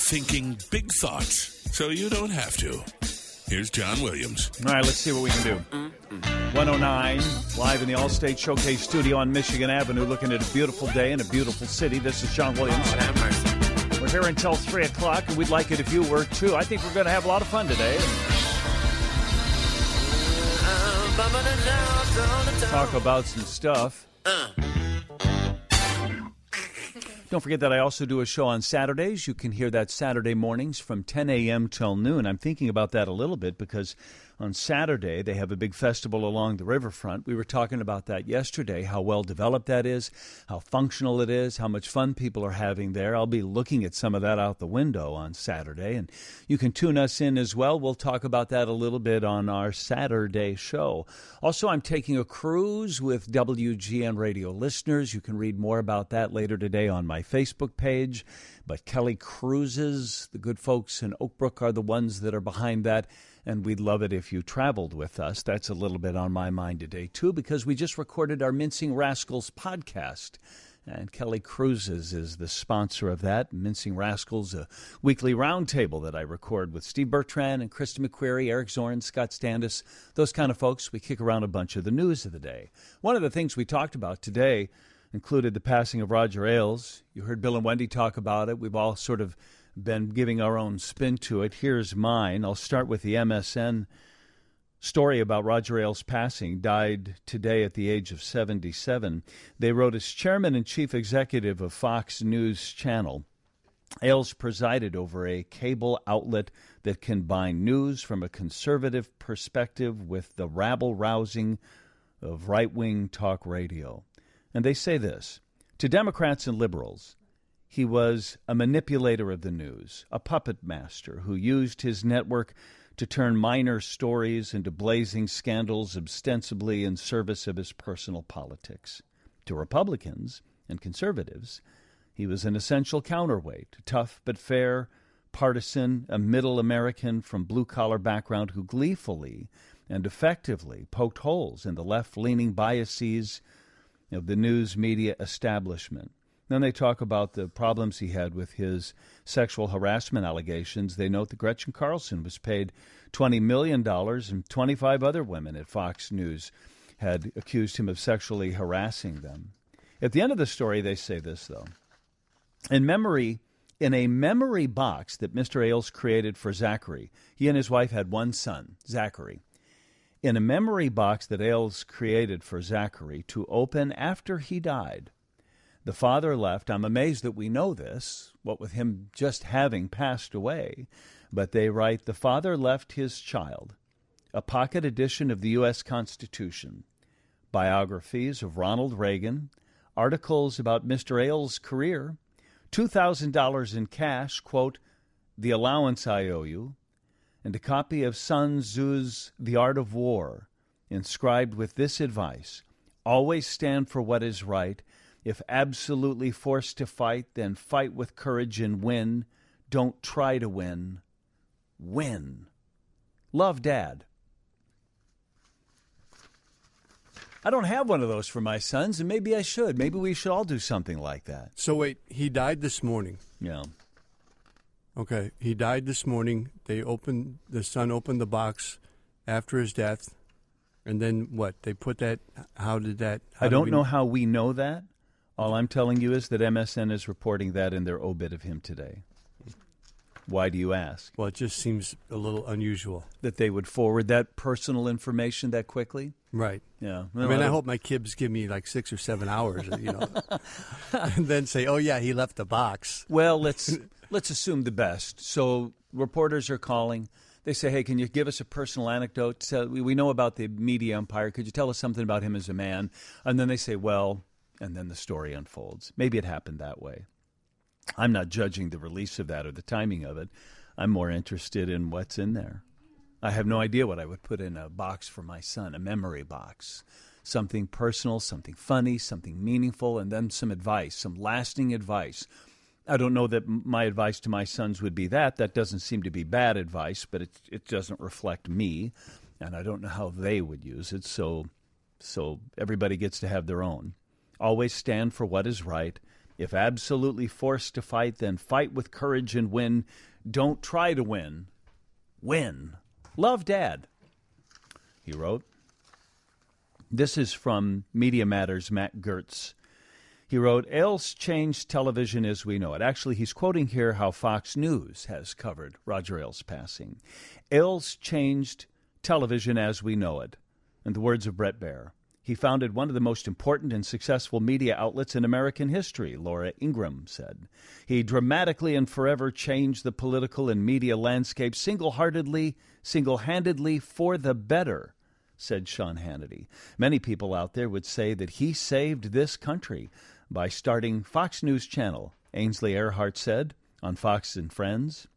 thinking big thoughts so you don't have to. Here's John Williams. All right, let's see what we can do. 109, live in the Allstate Showcase studio on Michigan Avenue, looking at a beautiful day in a beautiful city. This is John Williams. Oh, have mercy. We're here until 3 o'clock, and we'd like it if you were, too. I think we're going to have a lot of fun today. Talk about some stuff. Don't forget that I also do a show on Saturdays. You can hear that Saturday mornings from 10 a.m. till noon. I'm thinking about that a little bit because on Saturday they have a big festival along the riverfront. We were talking about that yesterday, how well developed that is, how functional it is, how much fun people are having there. I'll be looking at some of that out the window on Saturday, and you can tune us in as well. We'll talk about that a little bit on our Saturday show. Also, I'm taking a cruise with WGN radio listeners. You can read more about that later today on my Facebook page. But Kelly Cruises, the good folks in Oak Brook, are the ones that are behind that, and we'd love it if you traveled with us. That's a little bit on my mind today, too, because we just recorded our Mincing Rascals podcast, and Kelly Cruises is the sponsor of that. Mincing Rascals, a weekly roundtable that I record with Steve Bertrand and Krista McQuarrie, Eric Zorn, Scott Standis, those kind of folks. We kick around a bunch of the news of the day. One of the things we talked about today included the passing of Roger Ailes. You heard Bill and Wendy talk about it. We've all sort of been giving our own spin to it. Here's mine. I'll start with the MSN story about Roger Ailes' passing. Died today at the age of 77. They wrote, as chairman and chief executive of Fox News Channel, Ailes presided over a cable outlet that combined news from a conservative perspective with the rabble-rousing of right-wing talk radio. And they say this: to Democrats and liberals, he was a manipulator of the news, a puppet master who used his network to turn minor stories into blazing scandals ostensibly in service of his personal politics. To Republicans and conservatives, he was an essential counterweight, tough but fair, partisan, a middle American from blue-collar background who gleefully and effectively poked holes in the left-leaning biases of the news media establishment. Then they talk about the problems he had with his sexual harassment allegations. They note that Gretchen Carlson was paid $20 million, and 25 other women at Fox News had accused him of sexually harassing them. At the end of the story, they say this, though. In a memory box that Mr. Ailes created for Zachary, he and his wife had one son, Zachary. In a memory box that Ailes created for Zachary to open after he died, the father left. I'm amazed that we know this, what with him just having passed away, but they write, the father left his child a pocket edition of the U.S. Constitution, biographies of Ronald Reagan, articles about Mr. Ailes' career, $2,000 in cash, quote, the allowance I owe you, and a copy of Sun Tzu's The Art of War, inscribed with this advice: always stand for what is right. If absolutely forced to fight, then fight with courage and win. Don't try to win. Win. Love, Dad. I don't have one of those for my sons, and maybe I should. Maybe we should all do something like that. So wait, he died this morning. Yeah. Okay, he died this morning. The son opened the box after his death, and then what? They put that. How did that? I don't know how we know that. All I'm telling you is that MSN is reporting that in their obit of him today. Why do you ask? Well, it just seems a little unusual that they would forward that personal information that quickly. Right. Yeah. Well, I hope my kids give me like 6 or 7 hours, and then say, "Oh yeah, he left the box." Well, let's assume the best. So reporters are calling. They say, hey, can you give us a personal anecdote? We know about the media empire. Could you tell us something about him as a man? And then they say, well, and then the story unfolds. Maybe it happened that way. I'm not judging the release of that or the timing of it. I'm more interested in what's in there. I have no idea what I would put in a box for my son, a memory box. Something personal, something funny, something meaningful, and then some advice, some lasting advice. I don't know that my advice to my sons would be that. That doesn't seem to be bad advice, but it doesn't reflect me, and I don't know how they would use it. So everybody gets to have their own. Always stand for what is right. If absolutely forced to fight, then fight with courage and win. Don't try to win. Win. Love, Dad, he wrote. This is from Media Matters' Matt Gertz. He wrote, Ailes changed television as we know it. Actually, he's quoting here how Fox News has covered Roger Ailes' passing. Ailes changed television as we know it. In the words of Brett Baer, he founded one of the most important and successful media outlets in American history, Laura Ingraham said. He dramatically and forever changed the political and media landscape single-handedly for the better, said Sean Hannity. Many people out there would say that he saved this country by starting Fox News Channel, Ainsley Earhardt said on Fox and Friends.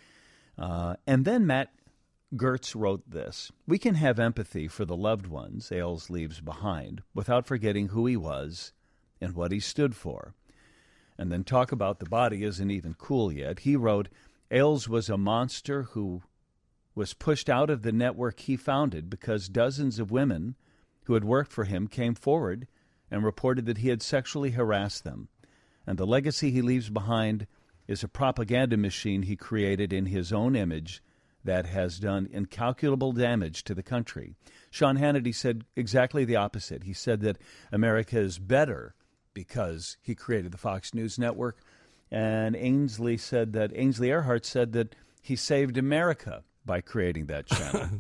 And then Matt Gertz wrote this: we can have empathy for the loved ones Ailes leaves behind without forgetting who he was and what he stood for. And then talk about the body isn't even cool yet. He wrote, Ailes was a monster who was pushed out of the network he founded because dozens of women who had worked for him came forward and reported that he had sexually harassed them. And the legacy he leaves behind is a propaganda machine he created in his own image that has done incalculable damage to the country. Sean Hannity said exactly the opposite. He said that America is better because he created the Fox News Network. And Ainsley Earhardt said that he saved America by creating that channel.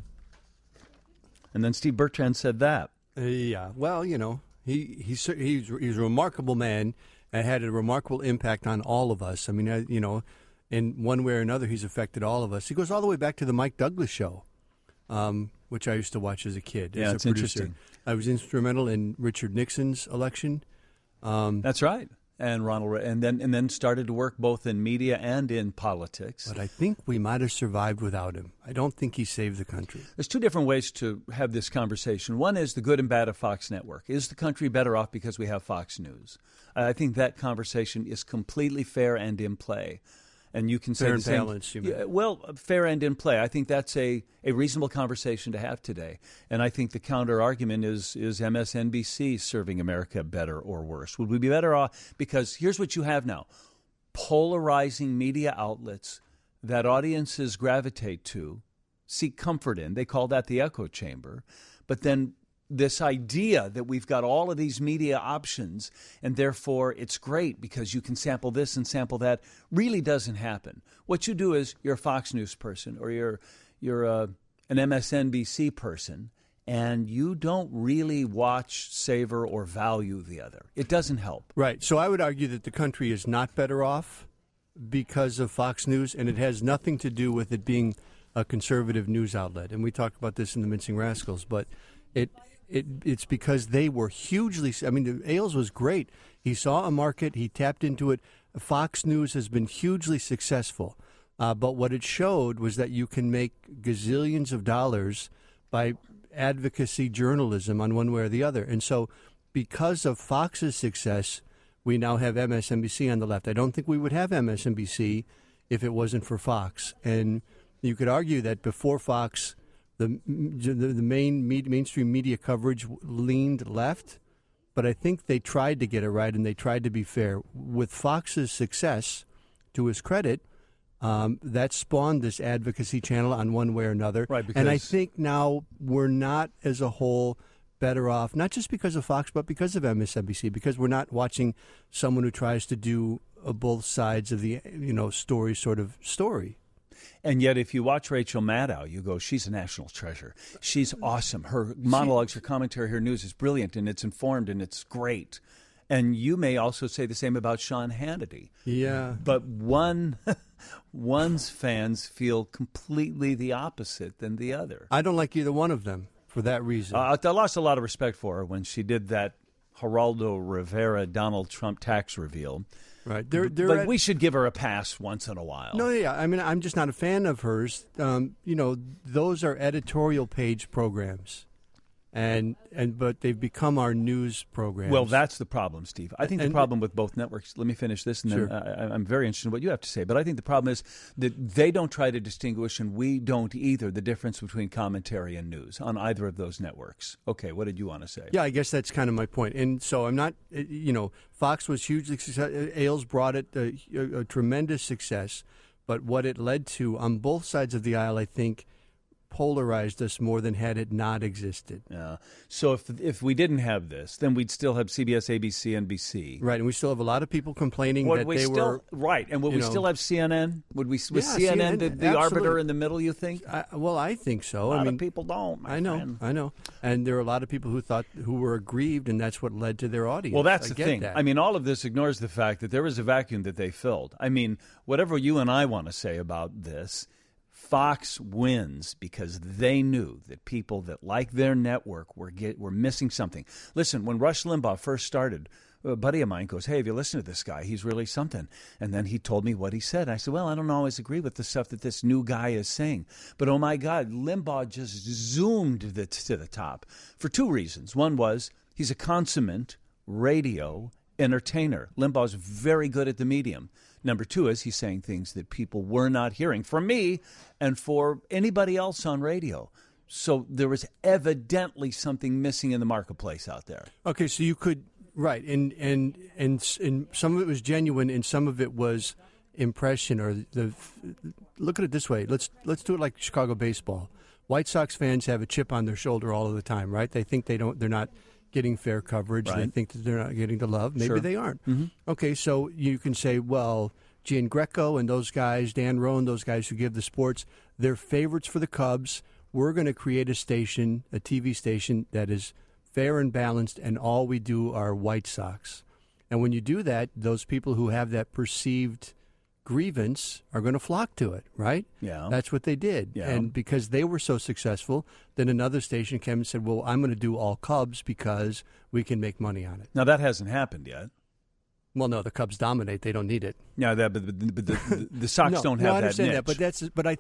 And then Steve Bertrand said that. Yeah, well, you know, he's a remarkable man and had a remarkable impact on all of us. I mean, you know, in one way or another, he's affected all of us. He goes all the way back to the Mike Douglas show, which I used to watch as a kid. Yeah, it's interesting. I was instrumental in Richard Nixon's election. That's right. And Ronald, and then started to work both in media and in politics. But I think we might have survived without him. I don't think he saved the country. There's two different ways to have this conversation. One is the good and bad of Fox Network. Is the country better off because we have Fox News? I think that conversation is completely fair and in play. And you can say fair the and same. Balanced, you mean. Well, fair and in play. I think that's a reasonable conversation to have today. And I think the counter argument is MSNBC serving America better or worse? Would we be better off? Because here's what you have now: polarizing media outlets that audiences gravitate to, seek comfort in. They call that the echo chamber. But then this idea that we've got all of these media options and therefore it's great because you can sample this and sample that really doesn't happen. What you do is you're a Fox News person or you're an MSNBC person and you don't really watch, savor, or value the other. It doesn't help. Right. So I would argue that the country is not better off because of Fox News, and it has nothing to do with it being a conservative news outlet. And we talked about this in the Mincing Rascals, but it's because they were hugely. I mean, Ailes was great. He saw a market. He tapped into it. Fox News has been hugely successful. But what it showed was that you can make gazillions of dollars by advocacy journalism on one way or the other. And so because of Fox's success, we now have MSNBC on the left. I don't think we would have MSNBC if it wasn't for Fox. And you could argue that before Fox, the mainstream media coverage leaned left, but I think they tried to get it right and they tried to be fair. With Fox's success, to his credit, that spawned this advocacy channel on one way or another. Right, and I think now we're not, as a whole, better off, not just because of Fox, but because of MSNBC, because we're not watching someone who tries to do both sides of the story sort of story. And yet, if you watch Rachel Maddow, you go, she's a national treasure. She's awesome. Her monologues, her commentary, her news is brilliant, and it's informed, and it's great. And you may also say the same about Sean Hannity. Yeah. But one's fans feel completely the opposite than the other. I don't like either one of them for that reason. I lost a lot of respect for her when she did that Geraldo Rivera Donald Trump tax reveal. Right. But we should give her a pass once in a while. No, yeah. I mean, I'm just not a fan of hers. Those are editorial page programs. But they've become our news programs. Well, that's the problem, Steve. I think the problem with both networks, let me finish this, and then Sure. I'm very interested in what you have to say, but I think the problem is that they don't try to distinguish, and we don't either, the difference between commentary and news on either of those networks. Okay, what did you want to say? Yeah, I guess that's kind of my point. And so I'm not, Fox was hugely successful. Ailes brought it a tremendous success, but what it led to on both sides of the aisle, I think, polarized us more than had it not existed. So if we didn't have this, then we'd still have CBS, ABC, NBC. Right, and we still have a lot of people complaining that they were... Right, and would we still have CNN? Was CNN the absolutely. arbiter in the middle, you think? I think so. A lot of people don't, my friend. I know. And there are a lot of people who were aggrieved, and that's what led to their audience. Well, that's the thing. That. I mean, all of this ignores the fact that there was a vacuum that they filled. I mean, whatever you and I want to say about this, Fox wins because they knew that people that like their network were missing something. Listen, when Rush Limbaugh first started, a buddy of mine goes, "Hey, have you listened to this guy? He's really something." And then he told me what he said. I said, "Well, I don't always agree with the stuff that this new guy is saying. But oh my God, Limbaugh just zoomed to the top for two reasons. One was he's a consummate radio entertainer. Limbaugh's very good at the medium. Number two is he's saying things that people were not hearing from me and for anybody else on radio. So there was evidently something missing in the marketplace out there." Okay, so you could and some of it was genuine, and some of it was impression or look at it this way. Let's do it like Chicago baseball. White Sox fans have a chip on their shoulder all of the time, right? They think they're not getting fair coverage. Right. They think that they're not getting the love. Maybe Sure. they aren't. Mm-hmm. Okay, so you can say, well, Gian Greco and those guys, Dan Roan, those guys who give the sports, they're favorites for the Cubs. We're going to create a station, a TV station that is fair and balanced, and all we do are White Sox. And when you do that, those people who have that perceived grievance are going to flock to it, right? Yeah. That's what they did. Yeah. And because they were so successful, then another station came and said, well, I'm going to do all Cubs because we can make money on it. Now, that hasn't happened yet. Well, no, the Cubs dominate. They don't need it. Yeah, but the Sox don't have that No, I understand niche. that, but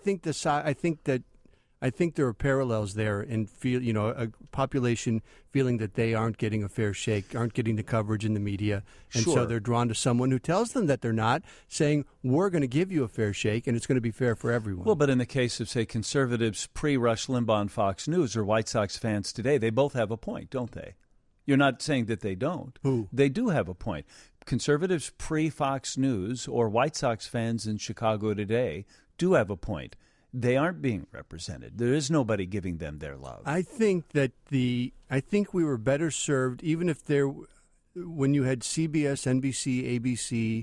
I think there are parallels there in a population feeling that they aren't getting a fair shake, aren't getting the coverage in the media, and Sure. so they're drawn to someone who tells them that they're not, saying, we're going to give you a fair shake, and it's going to be fair for everyone. Well, but in the case of, say, conservatives pre-Rush Limbaugh and Fox News or White Sox fans today, they both have a point, don't they? You're not saying that they don't. Who? They do have a point. Conservatives pre-Fox News or White Sox fans in Chicago today do have a point. They aren't being represented. There is nobody giving them their love. I think we were better served, even if when you had CBS, NBC, ABC,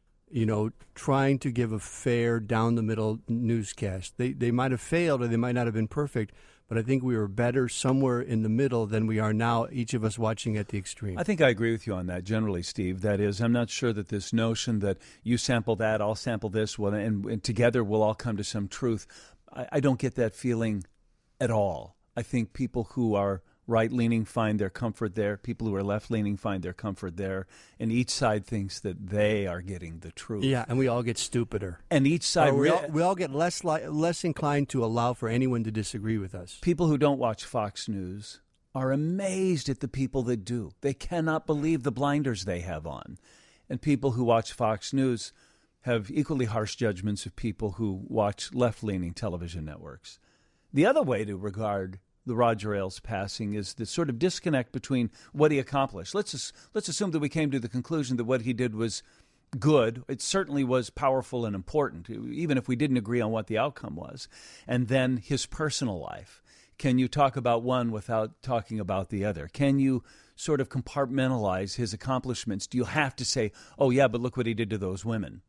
trying to give a fair, down-the-middle newscast. They might have failed or they might not have been perfect, but I think we were better somewhere in the middle than we are now, each of us watching at the extreme. I think I agree with you on that generally, Steve. That is, I'm not sure that this notion that you sample that, I'll sample this, and together we'll all come to some truth, I don't get that feeling at all. I think people who are right-leaning find their comfort there. People who are left-leaning find their comfort there. And each side thinks that they are getting the truth. Yeah, and we all get stupider. And each side... we all get less inclined to allow for anyone to disagree with us. People who don't watch Fox News are amazed at the people that do. They cannot believe the blinders they have on. And people who watch Fox News have equally harsh judgments of people who watch left-leaning television networks. The other way to regard the Roger Ailes passing is the sort of disconnect between what he accomplished. Let's assume that we came to the conclusion that what he did was good. It certainly was powerful and important, even if we didn't agree on what the outcome was. And then his personal life. Can you talk about one without talking about the other? Can you sort of compartmentalize his accomplishments? Do you have to say, oh, yeah, but look what he did to those women?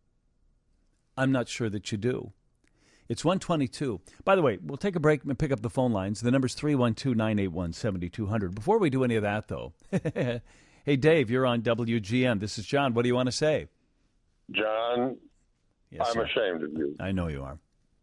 I'm not sure that you do. It's 1:22. By the way, we'll take a break and pick up the phone lines. The number's 312-981-7200. Before we do any of that, though, hey, Dave, you're on WGN. This is John. What do you want to say? John, Yes, I'm sir. ashamed of you. I know you are.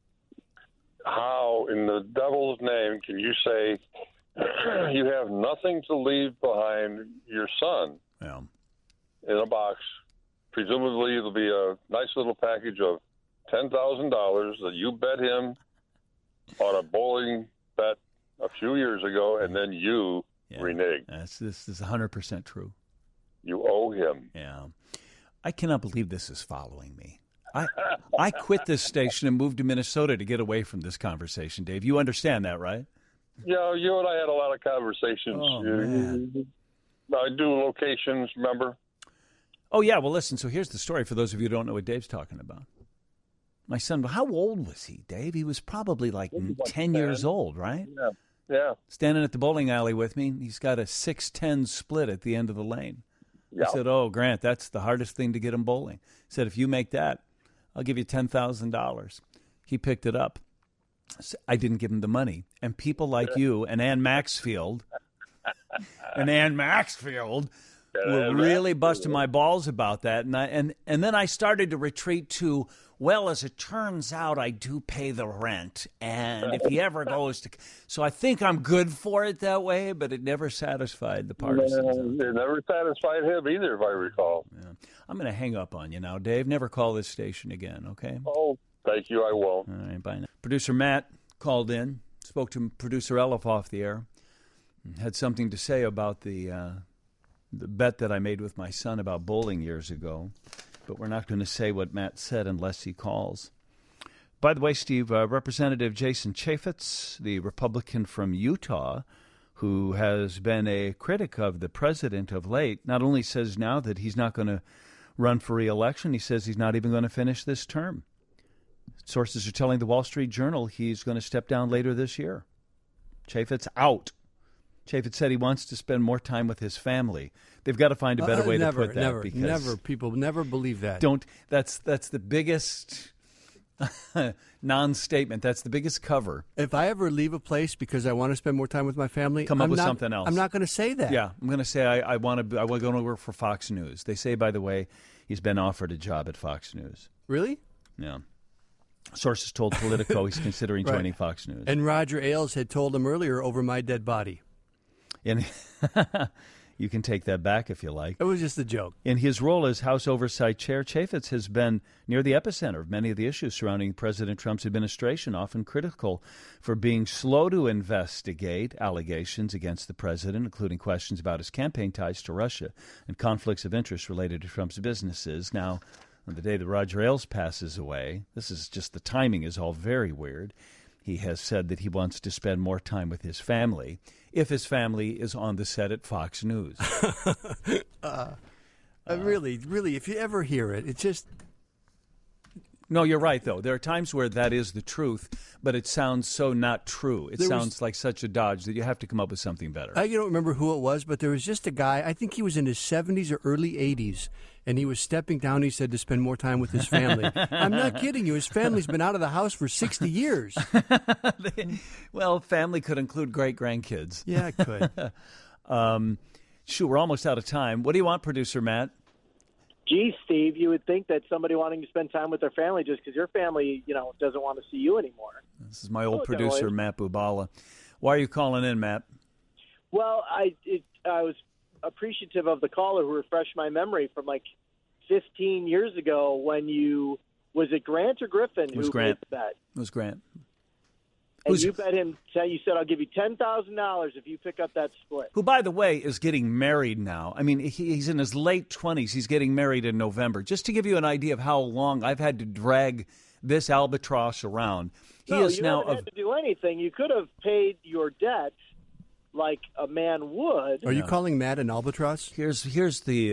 How in the devil's name can you say you have nothing to leave behind your son Yeah. in a box? Presumably, it'll be a nice little package of $10,000 that you bet him on a bowling bet a few years ago, and then you reneged. This is 100% true. You owe him. Yeah. I cannot believe this is following me. I quit this station and moved to Minnesota to get away from this conversation, Dave. You understand that, right? Yeah, you and I had a lot of conversations. Oh, man. I do locations, remember? Oh, yeah. Well, listen, so here's the story for those of you who don't know what Dave's talking about. My son, how old was he, Dave? He was probably like 10 years old, right? Yeah. Standing at the bowling alley with me. He's got a 6-10 split at the end of the lane. Yeah. I said, oh, Grant, that's the hardest thing to get him bowling. He said, if you make that, I'll give you $10,000. He picked it up. I didn't give him the money. And people like you and Ann Maxfield were really busting my balls about that. And then I started to retreat to, well, as it turns out, I do pay the rent. And if he ever goes to... So I think I'm good for it that way, but it never satisfied the partisans. It never satisfied him either, if I recall. Yeah. I'm going to hang up on you now, Dave. Never call this station again, okay? Oh, thank you. I won't. All right, bye now. Producer Matt called in, spoke to producer Elif off the air, and had something to say about the bet that I made with my son about bowling years ago. But we're not going to say what Matt said unless he calls. By the way, Steve, Representative Jason Chaffetz, the Republican from Utah, who has been a critic of the president of late, not only says now that he's not going to run for re-election, he says he's not even going to finish this term. Sources are telling the Wall Street Journal he's going to step down later this year. Chaffetz out. Chaffetz said he wants to spend more time with his family. They've got to find a better way to put that. Never. People never believe that. That's the biggest non-statement. That's the biggest cover. If I ever leave a place because I want to spend more time with my family, come up with something else. I'm not going to say that. Yeah, I'm going to say I want to go to work for Fox News. They say, by the way, he's been offered a job at Fox News. Really? Yeah. Sources told Politico he's considering joining Fox News. And Roger Ailes had told him earlier, over my dead body. And you can take that back if you like. It was just a joke. In his role as House Oversight Chair, Chaffetz has been near the epicenter of many of the issues surrounding President Trump's administration, often critical for being slow to investigate allegations against the president, including questions about his campaign ties to Russia and conflicts of interest related to Trump's businesses. Now, on the day that Roger Ailes passes away, this is just the timing is all very weird. He has said that he wants to spend more time with his family if his family is on the set at Fox News. Really, if you ever hear it, it's just... No, you're right, though. There are times where that is the truth, but it sounds so not true. It sounds like such a dodge that you have to come up with something better. I don't remember who it was, but there was just a guy, I think he was in his 70s or early 80s, and he was stepping down, he said, to spend more time with his family. I'm not kidding you. His family's been out of the house for 60 years. Well, family could include great-grandkids. Yeah, it could. Shoot, we're almost out of time. What do you want, Producer Matt? Gee, Steve, you would think that somebody wanting to spend time with their family just because your family, doesn't want to see you anymore. This is my old producer, Matt Bubala. Why are you calling in, Matt? Well, I was appreciative of the caller who refreshed my memory from like 15 years ago when was it Grant or Griffin who made the bet? It was Grant. And you bet him, you said, I'll give you $10,000 if you pick up that split. Who, by the way, is getting married now. I mean, he's in his late 20s. He's getting married in November. Just to give you an idea of how long I've had to drag this albatross around. You haven't had to do anything. You could have paid your debt like a man would. Are you calling Matt an albatross? Here's the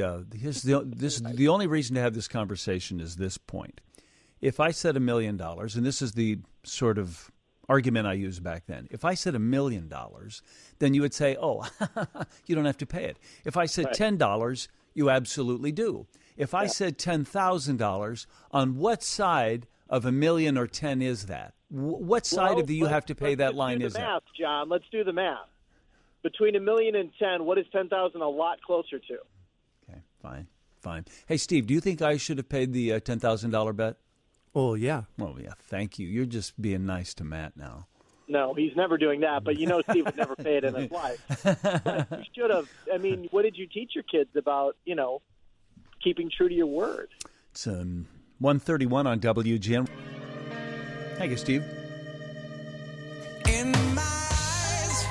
only reason to have this conversation is this point. If I said $1 million, and this is the sort of argument I used back then. If I said $1 million, then you would say, oh, you don't have to pay it. If I said $10, you absolutely do. If I said $10,000, on what side of $1 million or 10 is that? What side of the you have to pay that line is that? Let's do the math, John. Let's do the math. Between $1 million and 10, what is 10,000 a lot closer to? Okay, fine. Hey, Steve, do you think I should have paid the $10,000 bet? Oh, yeah. Oh, yeah. Thank you. You're just being nice to Matt now. No, he's never doing that, but Steve would never pay it in his life. But you should have. I mean, what did you teach your kids about, keeping true to your word? It's 1:31 on WGN. Thank you, Steve. In my eyes,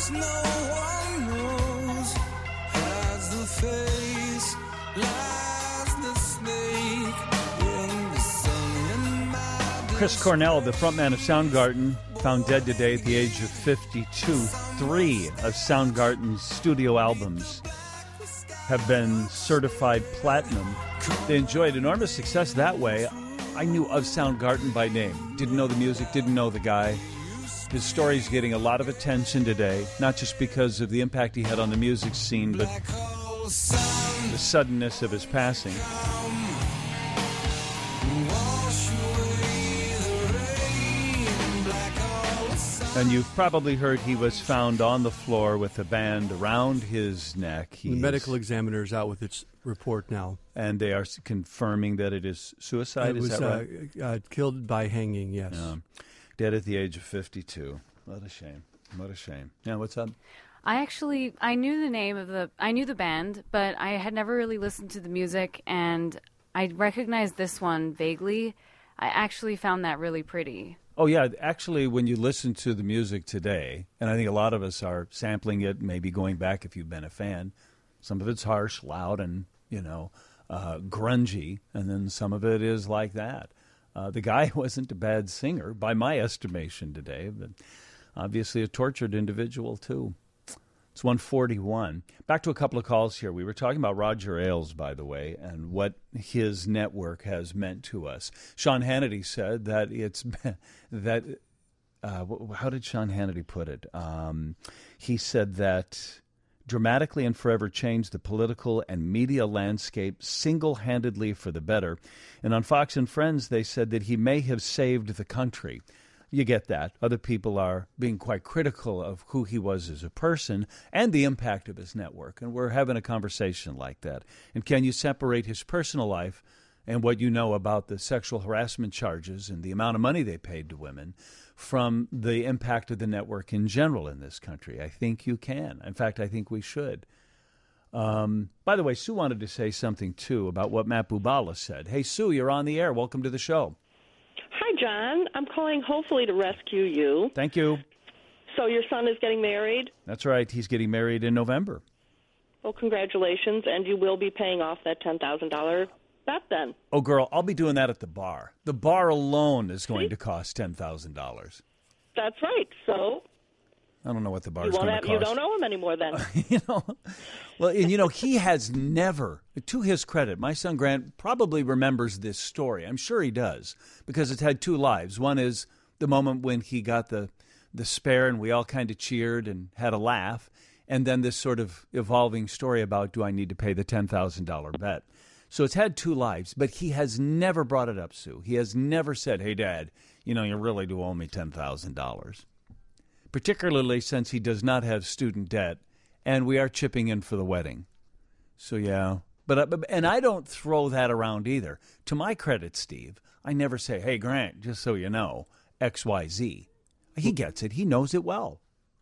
face no one knows, has the face, lies the snake in the sun in my Chris Cornell, the frontman of Soundgarden, found dead today at the age of 52. 3 of Soundgarden's studio albums have been certified platinum. They enjoyed enormous success that way. I knew of Soundgarden by name. Didn't know the music, didn't know the guy. His story's getting a lot of attention today, not just because of the impact he had on the music scene, but the suddenness of his passing. And you've probably heard he was found on the floor with a band around his neck. The medical examiner is out with its report now. And they are confirming that it is suicide, is that right? Killed by hanging, yes. Dead at the age of 52. What a shame. What a shame. Yeah, what's up? I knew the band, but I had never really listened to the music, and I recognized this one vaguely. I actually found that really pretty. Oh, yeah. Actually, when you listen to the music today, and I think a lot of us are sampling it, maybe going back if you've been a fan, some of it's harsh, loud, and, grungy, and then some of it is like that. The guy wasn't a bad singer, by my estimation today, but obviously a tortured individual, too. It's 1:41. Back to a couple of calls here. We were talking about Roger Ailes, by the way, and what his network has meant to us. Sean Hannity said that how did Sean Hannity put it? He said that dramatically and forever changed the political and media landscape single-handedly for the better. And on Fox and Friends, they said that he may have saved the country. You get that. Other people are being quite critical of who he was as a person and the impact of his network. And we're having a conversation like that. And can you separate his personal life and what you know about the sexual harassment charges and the amount of money they paid to women from the impact of the network in general in this country? I think you can. In fact, I think we should. By the way, Sue wanted to say something, too, about what Matt Bubala said. Hey, Sue, you're on the air. Welcome to the show. Hi, John. I'm calling hopefully to rescue you. Thank you. So your son is getting married? That's right. He's getting married in November. Well, congratulations, and you will be paying off that $10,000 bet then. Oh, girl, I'll be doing that at the bar. The bar alone is going to cost $10,000. That's right. So I don't know what the bar is going to cost. You don't owe him anymore then. Well, and he has never, to his credit, my son Grant probably remembers this story. I'm sure he does, because it's had 2 lives. One is the moment when he got the spare and we all kind of cheered and had a laugh, and then this sort of evolving story about, do I need to pay the $10,000 bet? So it's had 2 lives, but he has never brought it up, Sue. He has never said, hey, Dad, you really do owe me $10,000. Particularly since he does not have student debt, and we are chipping in for the wedding. So, yeah. And I don't throw that around either. To my credit, Steve, I never say, hey, Grant, just so you know, XYZ. He gets it. He knows it well.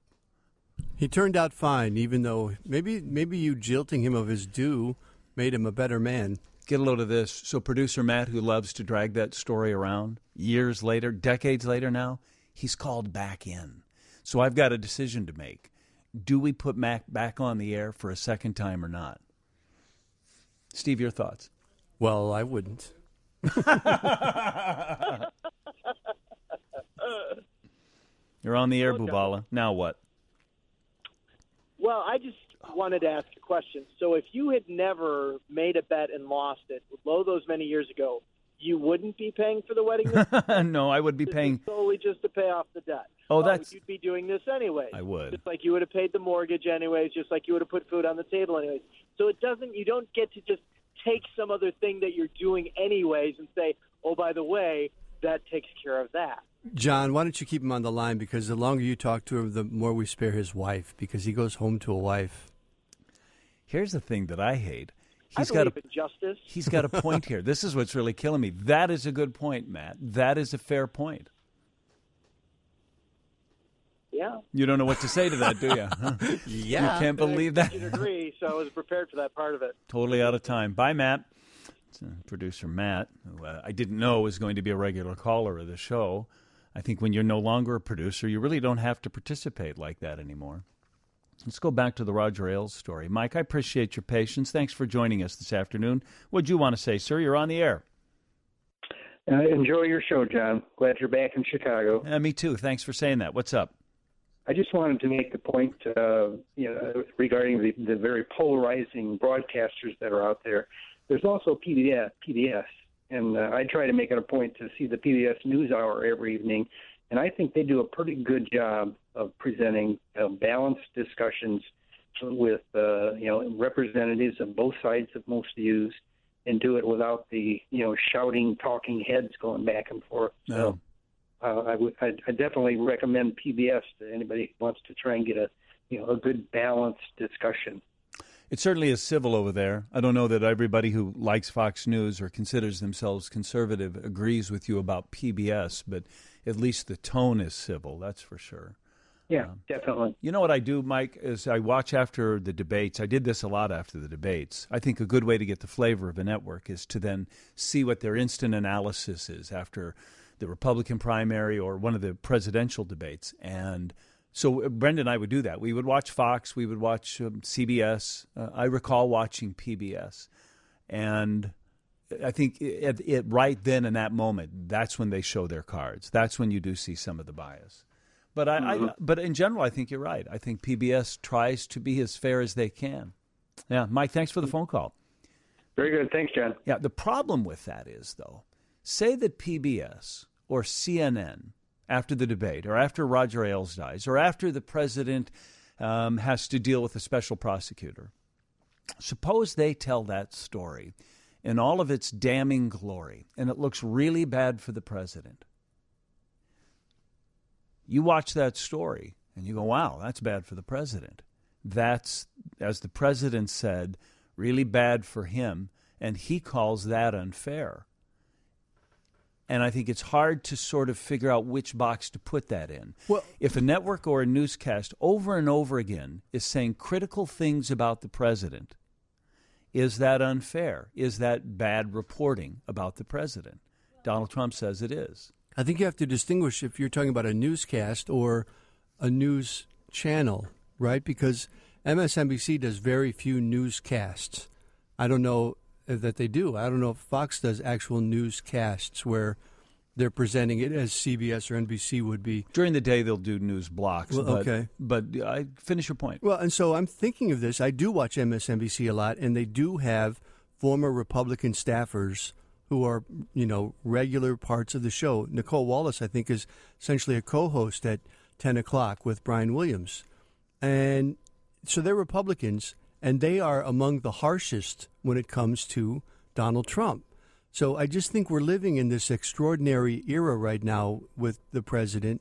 He turned out fine, even though maybe you jilting him of his due made him a better man. Get a load of this. So producer Matt, who loves to drag that story around, years later, decades later now, he's called back in. So I've got a decision to make. Do we put Mac back on the air for a second time or not? Steve, your thoughts? Well, I wouldn't. You're on the air, Bubala. Now what? Well, I just wanted to ask a question. So if you had never made a bet and lost it, low those many years ago, you wouldn't be paying for the wedding? No, I would be paying solely just to pay off the debt. You'd be doing this anyway. I would. Just like you would have paid the mortgage anyways, just like you would have put food on the table anyways. So you don't get to just take some other thing that you're doing anyways and say, oh, by the way, that takes care of that. John, why don't you keep him on the line, because the longer you talk to him, the more we spare his wife, because he goes home to a wife. Here's the thing that I hate. I believe in justice. He's got a point here. This is what's really killing me. That is a good point, Matt. That is a fair point. Yeah. You don't know what to say to that, do you? Huh? Yeah. You can't believe that. I didn't agree, so I was prepared for that part of it. Totally out of time. Bye, Matt. It's producer Matt, who I didn't know was going to be a regular caller of the show. I think when you're no longer a producer, you really don't have to participate like that anymore. Let's go back to the Roger Ailes story. Mike, I appreciate your patience. Thanks for joining us this afternoon. What'd you want to say, sir? You're on the air. Enjoy your show, John. Glad you're back in Chicago. Me too. Thanks for saying that. What's up? I just wanted to make the point, regarding the very polarizing broadcasters that are out there. There's also PBS, and I try to make it a point to see the PBS NewsHour every evening, and I think they do a pretty good job of presenting balanced discussions with representatives of both sides of most views, and do it without the shouting, talking heads going back and forth. No. So I definitely recommend PBS to anybody who wants to try and get a good balanced discussion. It certainly is civil over there. I don't know that everybody who likes Fox News or considers themselves conservative agrees with you about PBS, but at least the tone is civil, that's for sure. Yeah, definitely. You know what I do, Mike, is I watch after the debates. I did this a lot after the debates. I think a good way to get the flavor of a network is to then see what their instant analysis is after the Republican primary or one of the presidential debates. And so Brenda and I would do that. We would watch Fox. We would watch CBS. I recall watching PBS. And I think it right then in that moment, that's when they show their cards. That's when you do see some of the bias. But but in general, I think you're right. I think PBS tries to be as fair as they can. Yeah, Mike, thanks for the phone call. Very good. Thanks, John. Yeah, the problem with that is, though, say that PBS or CNN, after the debate or after Roger Ailes dies or after the president has to deal with a special prosecutor, suppose they tell that story in all of its damning glory and it looks really bad for the president. You watch that story and you go, wow, that's bad for the president. That's, as the president said, really bad for him, and he calls that unfair. And I think it's hard to sort of figure out which box to put that in. Well, if a network or a newscast over and over again is saying critical things about the president, is that unfair? Is that bad reporting about the president? Donald Trump says it is. I think you have to distinguish if you're talking about a newscast or a news channel, right? Because MSNBC does very few newscasts. I don't know that they do. I don't know if Fox does actual newscasts where they're presenting it as CBS or NBC would be. During the day, they'll do news blocks. Well, okay. But I finish your point. Well, and so I'm thinking of this. I do watch MSNBC a lot, and they do have former Republican staffers who are, regular parts of the show. Nicole Wallace, I think, is essentially a co-host at 10 o'clock with Brian Williams. And so they're Republicans, and they are among the harshest when it comes to Donald Trump. So I just think we're living in this extraordinary era right now with the president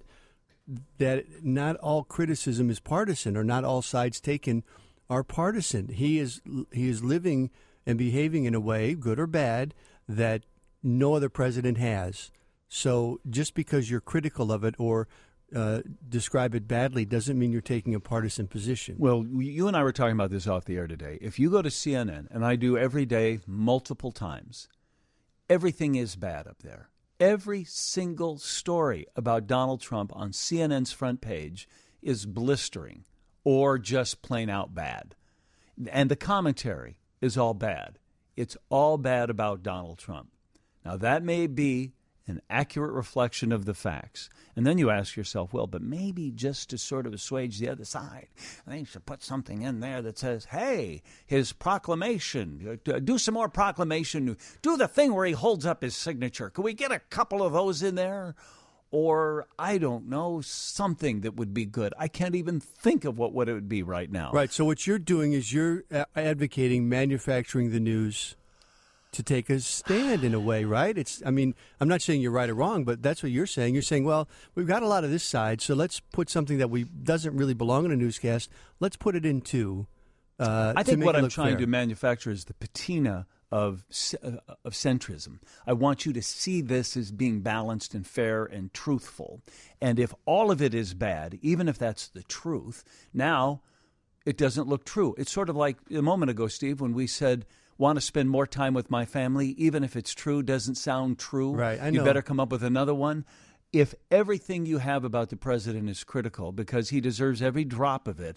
that not all criticism is partisan, or not all sides taken are partisan. He is living and behaving in a way, good or bad, that no other president has. So just because you're critical of it or describe it badly doesn't mean you're taking a partisan position. Well, you and I were talking about this off the air today. If you go to CNN, and I do every day multiple times, everything is bad up there. Every single story about Donald Trump on CNN's front page is blistering or just plain out bad. And the commentary is all bad. It's all bad about Donald Trump. Now, that may be an accurate reflection of the facts. And then you ask yourself, well, but maybe just to sort of assuage the other side, they should put something in there that says, hey, his proclamation, do some more proclamation, do the thing where he holds up his signature. Could we get a couple of those in there? Or, I don't know, something that would be good. I can't even think of what it would be right now. Right. So what you're doing is you're advocating manufacturing the news to take a stand in a way, right? I'm not saying you're right or wrong, but that's what you're saying. You're saying, well, we've got a lot of this side, so let's put something that doesn't really belong in a newscast. Let's put it into. I think what I'm trying to manufacture is the patina of centrism. I want you to see this as being balanced and fair and truthful. And if all of it is bad, even if that's the truth, now it doesn't look true. It's sort of like a moment ago, Steve, when we said, want to spend more time with my family, even if it's true, doesn't sound true. Right, I know. You better come up with another one. If everything you have about the president is critical because he deserves every drop of it,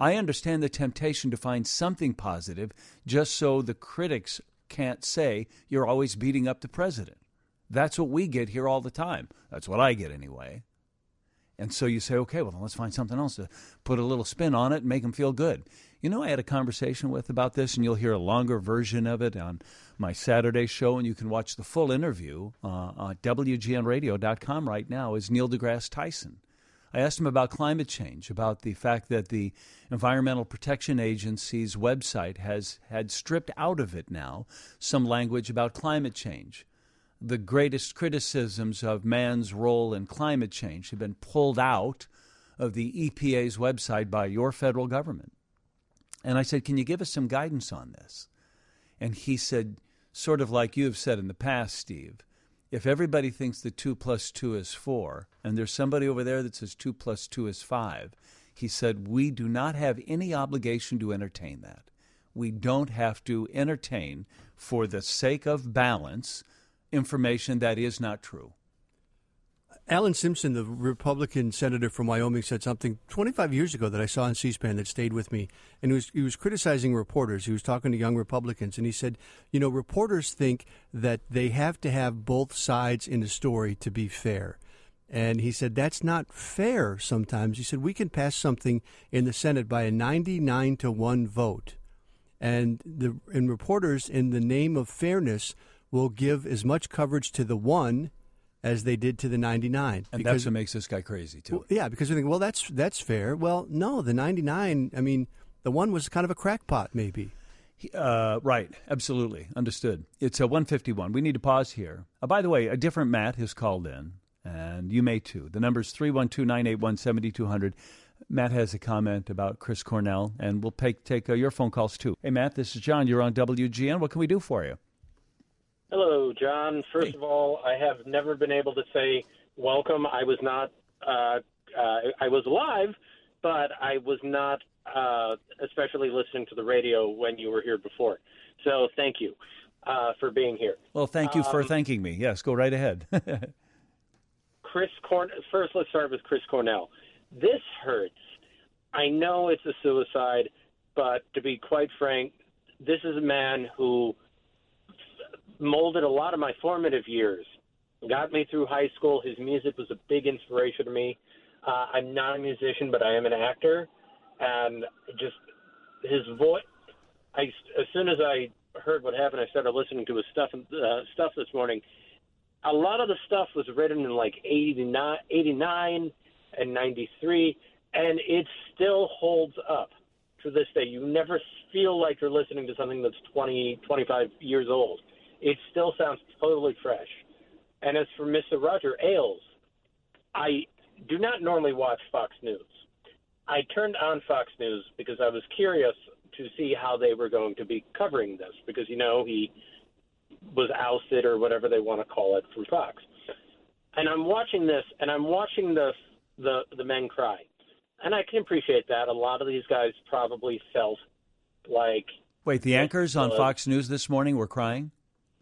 I understand the temptation to find something positive just so the critics can't say you're always beating up the president. That's what we get here all the time. That's what I get anyway. And so you say, okay, well, then let's find something else to put a little spin on it and make them feel good. You know, I had a conversation with about this, and you'll hear a longer version of it on my Saturday show, and you can watch the full interview on WGNradio.com right now, is Neil deGrasse Tyson. I asked him about climate change, about the fact that the Environmental Protection Agency's website has had stripped out of it now some language about climate change. The greatest criticisms of man's role in climate change have been pulled out of the EPA's website by your federal government. And I said, can you give us some guidance on this? And he said, sort of like you have said in the past, Steve, if everybody thinks that 2 + 2 is 4, and there's somebody over there that says 2 + 2 is 5, he said, we do not have any obligation to entertain that. We don't have to entertain, for the sake of balance, information that is not true. Alan Simpson, the Republican senator from Wyoming, said something 25 years ago that I saw on C-SPAN that stayed with me. And he was criticizing reporters. He was talking to young Republicans. And he said, you know, reporters think that they have to have both sides in a story to be fair. And he said, that's not fair sometimes. He said, we can pass something in the Senate by a 99-1 vote. And reporters, in the name of fairness, will give as much coverage to the 1 as they did to the 99. And that's what makes this guy crazy, too. Well, yeah, because we think, well, that's fair. Well, no, the 99, I mean, the 1 was kind of a crackpot, maybe. Right, absolutely, understood. It's 1:51. We need to pause here. By the way, a different Matt has called in, and you may, too. The number's 312-981-7200. Matt has a comment about Chris Cornell, and we'll take your phone calls, too. Hey, Matt, this is John. You're on WGN. What can we do for you? Hello, John. First of all, I have never been able to say welcome. I was not, I was alive, but I was not especially listening to the radio when you were here before. So thank you for being here. Well, thank you for thanking me. Yes, go right ahead. First, let's start with Chris Cornell. This hurts. I know it's a suicide, but to be quite frank, this is a man who molded a lot of my formative years, got me through high school. His music was a big inspiration to me. I'm not a musician, but I am an actor, and just his voice. As soon as I heard what happened, I started listening to his stuff this morning. A lot of the stuff was written in like 89 and 93, and it still holds up to this day. You never feel like you're listening to something that's 20, 25 years old. It still sounds totally fresh. And as for Mr. Roger Ailes, I do not normally watch Fox News. I turned on Fox News because I was curious to see how they were going to be covering this because, you know, he was ousted or whatever they want to call it from Fox. And I'm watching this, and I'm watching the men cry. And I can appreciate that. A lot of these guys probably felt like... Wait, the anchors on Fox News this morning were crying?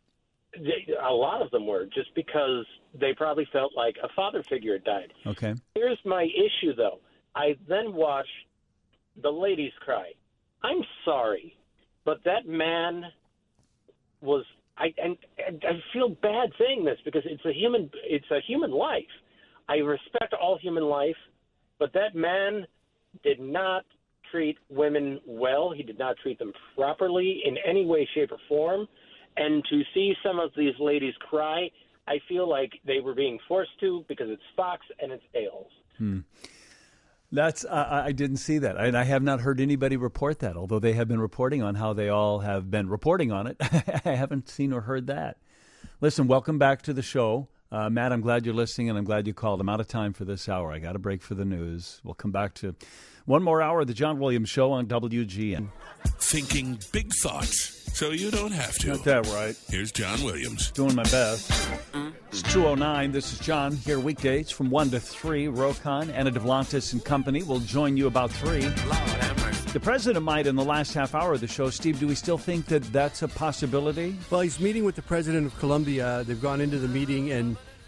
A lot of them were, just because they probably felt like a father figure had died. Okay. Here's my issue, though. I then watch the ladies cry. I'm sorry, but that man was. I feel bad saying this because it's a human life. I respect all human life, but that man did not treat women well. He did not treat them properly in any way, shape, or form. And to see some of these ladies cry, I feel like they were being forced to because it's Fox and it's Ailes. That's I didn't see that. And I have not heard anybody report that, although they have been reporting on how they all have been reporting on it. I haven't seen or heard that. Listen, welcome back to the show. Matt, I'm glad you're listening, and I'm glad you called. I'm out of time for this hour. I got a break for the news. We'll come back to one more hour of the John Williams Show on WGN. Thinking big thoughts so you don't have to. Got that right. Here's John Williams. Doing my best. It's 2:09. This is John here weekdays from 1 to 3. Rokon, Anna Devlantis and company will join you about 3. The president might in the last half hour of the show. Steve, do we still think that that's a possibility? Well, he's meeting with the president of Colombia. They've gone into the meeting, and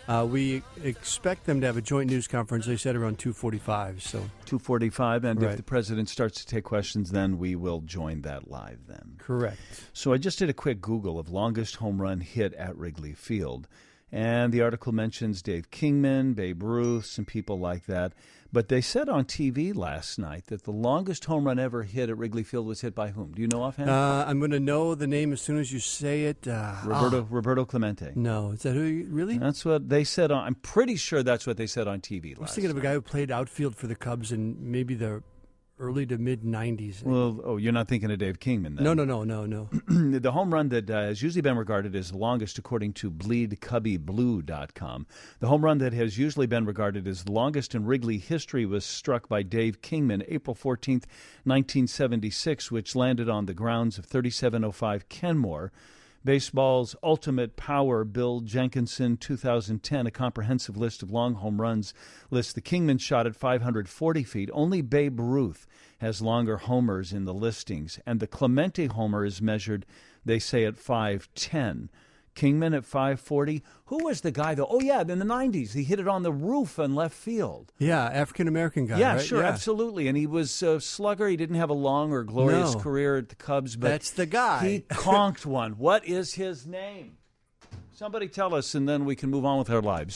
We expect them to have a joint news conference, they said, around 2:45. So 2:45, and Right. if the president starts to take questions, then we will join that live then. correct. So I just did a quick Google of longest home run hit at Wrigley Field. And the article mentions Dave Kingman, Babe Ruth, some people like that. But they said on TV last night that the longest home run ever hit at Wrigley Field was hit by whom? Do you know offhand? I'm going to know the name as soon as you say it. Roberto Clemente. No, is that who you, really? That's what they said on. I'm pretty sure that's what they said on TV I was last thinking of a night. guy who played outfield for the Cubs in maybe the early to mid 90s. Well, you're not thinking of Dave Kingman then. No. The home run that has usually been regarded as the longest, according to BleedCubbyBlue.com, the home run that has usually been regarded as the longest in Wrigley history was struck by Dave Kingman April 14th, 1976, which landed on the grounds of 3705 Kenmore. Baseball's Ultimate Power, Bill Jenkinson, 2010, a comprehensive list of long home runs lists the Kingman shot at 540 feet. Only Babe Ruth has longer homers in the listings, and the Clemente homer is measured, they say, at 510. Kingman at 540. Who was the guy, though? Oh, yeah, in the 90s. He hit it on the roof in left field. Yeah, African-American guy, Yeah, right? sure, Yeah. absolutely. And he was a slugger. He didn't have a long or glorious No. career at the Cubs, but That's the guy. he conked one. What is his name? Somebody tell us, and then we can move on with our lives.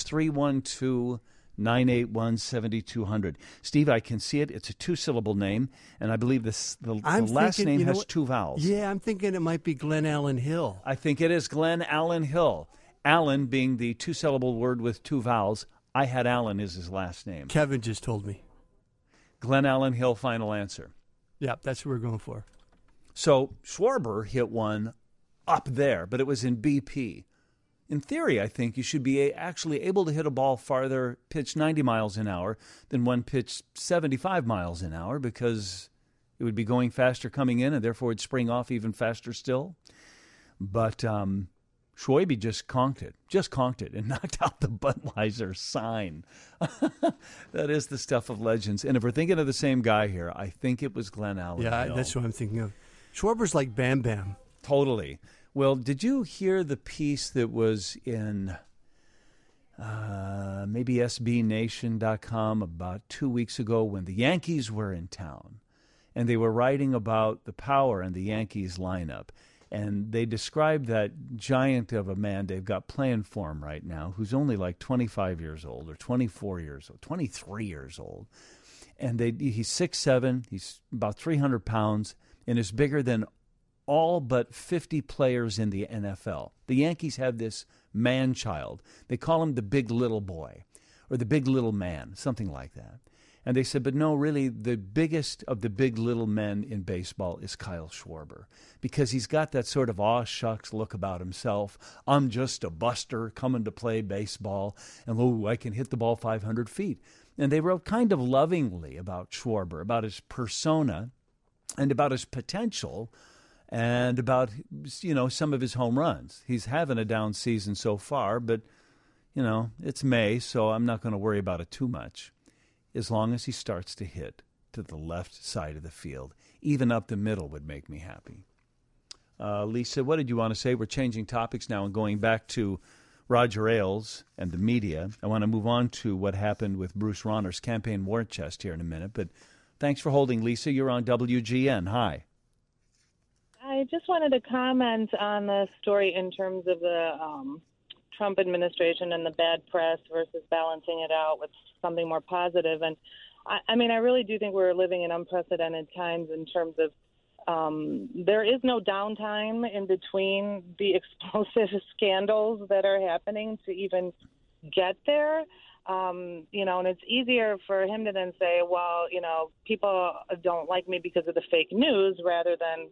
312-981-7200. Steve, I can see it. It's a two-syllable name, and I believe the I'm last thinking, name you know has what? two vowels. Yeah, I'm thinking it might be Glenn Allen Hill. I think it is Glenn Allen Hill. Allen being the two-syllable word with two vowels. I had Allen as his last name. Kevin just told me. Glenn Allen Hill, final answer. Yeah, that's what we're going for. So Schwarber hit one up there, but it was in BP. In theory, I think you should be actually able to hit a ball farther, pitch 90 miles an hour, than one pitch 75 miles an hour, because it would be going faster coming in, and therefore it'd spring off even faster still. But Schwabe just conked it, and knocked out the Budweiser sign. That is the stuff of legends. And if we're thinking of the same guy here, I think it was Glenn Allen. Yeah, Hill. that's what I'm thinking of. Schwarber's like Bam Bam. Totally. Well, did you hear the piece that was in maybe SBNation.com about 2 weeks ago when the Yankees were in town? And they were writing about the power in the Yankees lineup. And they described that giant of a man they've got playing for him right now, who's only like 25 years old or 24 years old, 23 years old. And he's 6'7", he's about 300 pounds, and is bigger than all but 50 players in the NFL. The Yankees have this man-child. They call him the big little boy or the big little man, something like that. And they said, but no, really, the biggest of the big little men in baseball is Kyle Schwarber, because he's got that sort of aw shucks look about himself. I'm just a buster coming to play baseball, and oh, I can hit the ball 500 feet. And they wrote kind of lovingly about Schwarber, about his persona and about his potential and about, some of his home runs. He's having a down season so far, but, it's May, so I'm not going to worry about it too much. As long as he starts to hit to the left side of the field, even up the middle would make me happy. Lisa, what did you want to say? We're changing topics now and going back to Roger Ailes and the media. I want to move on to what happened with Bruce Rauner's campaign war chest here in a minute, but thanks for holding, Lisa. You're on WGN. Hi. I just wanted to comment on the story in terms of the Trump administration and the bad press versus balancing it out with something more positive. And I really do think we're living in unprecedented times in terms of there is no downtime in between the explosive scandals that are happening to even get there. And it's easier for him to then say, well, people don't like me because of the fake news rather than,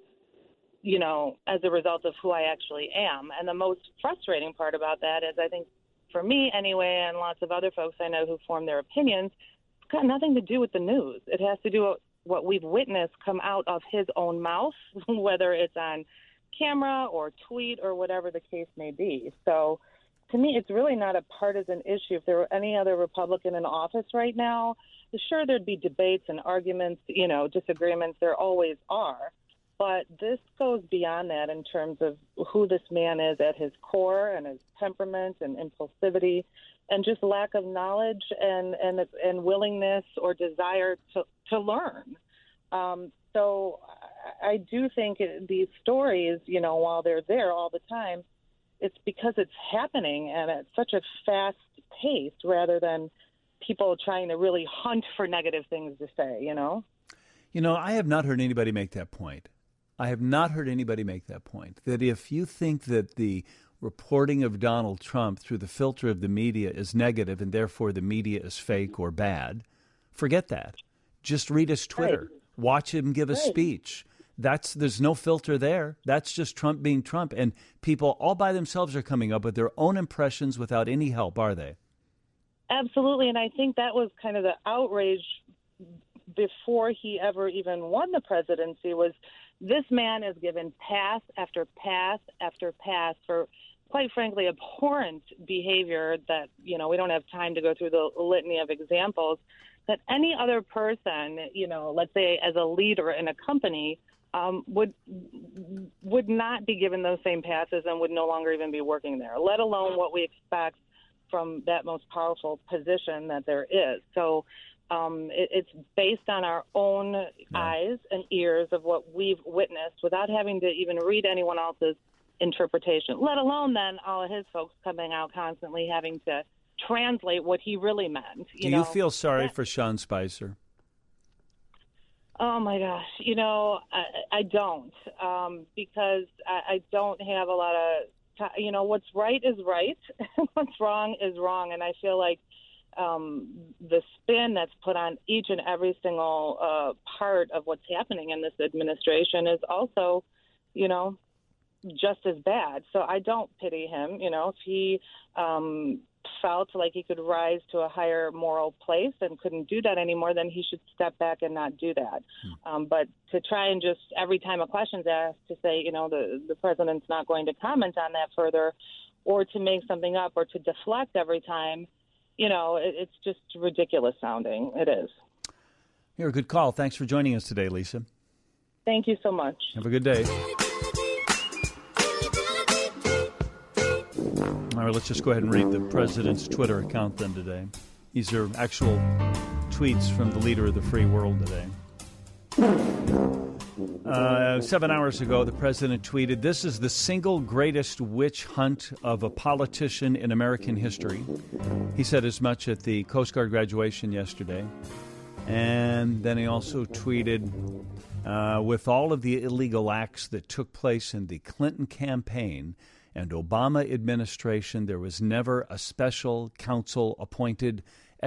as a result of who I actually am. And the most frustrating part about that is, I think, for me anyway, and lots of other folks I know who form their opinions, it's got nothing to do with the news. It has to do with what we've witnessed come out of his own mouth, whether it's on camera or tweet or whatever the case may be. So to me, it's really not a partisan issue. If there were any other Republican in office right now, sure, there'd be debates and arguments, disagreements. There always are. But this goes beyond that in terms of who this man is at his core and his temperament and impulsivity and just lack of knowledge and willingness or desire to learn. So I do think these stories, while they're there all the time, it's because it's happening and at such a fast pace rather than people trying to really hunt for negative things to say, I have not heard anybody make that point. That if you think that the reporting of Donald Trump through the filter of the media is negative and therefore the media is fake or bad, forget that. Just read his Twitter. Right. Watch him give a speech. There's no filter there. That's just Trump being Trump. And people all by themselves are coming up with their own impressions without any help, are they? Absolutely. And I think that was kind of the outrage before he ever even won the presidency was this man is given pass after pass after pass for, quite frankly, abhorrent behavior that, we don't have time to go through the litany of examples that any other person, let's say as a leader in a company, would not be given those same passes and would no longer even be working there, let alone what we expect from that most powerful position that there is. So it's based on our own eyes and ears of what we've witnessed without having to even read anyone else's interpretation, let alone then all of his folks coming out constantly having to translate what he really meant. Do you feel sorry for Sean Spicer? Oh, my gosh. I don't because I don't have a lot of what's right is right. What's wrong is wrong. And I feel like the spin that's put on each and every single part of what's happening in this administration is also, just as bad. So I don't pity him. If he felt like he could rise to a higher moral place and couldn't do that anymore, then he should step back and not do that. But to try and just every time a question's asked to say, the president's not going to comment on that further, or to make something up or to deflect every time, it's just ridiculous sounding. It is. You're a good call. Thanks for joining us today, Lisa. Thank you so much. Have a good day. All right, let's just go ahead and read the president's Twitter account then today. These are actual tweets from the leader of the free world today. 7 hours ago, the president tweeted, "This is the single greatest witch hunt of a politician in American history." He said as much at the Coast Guard graduation yesterday. And then he also tweeted, with all of the illegal acts that took place in the Clinton campaign and Obama administration, there was never a special counsel appointed, ! I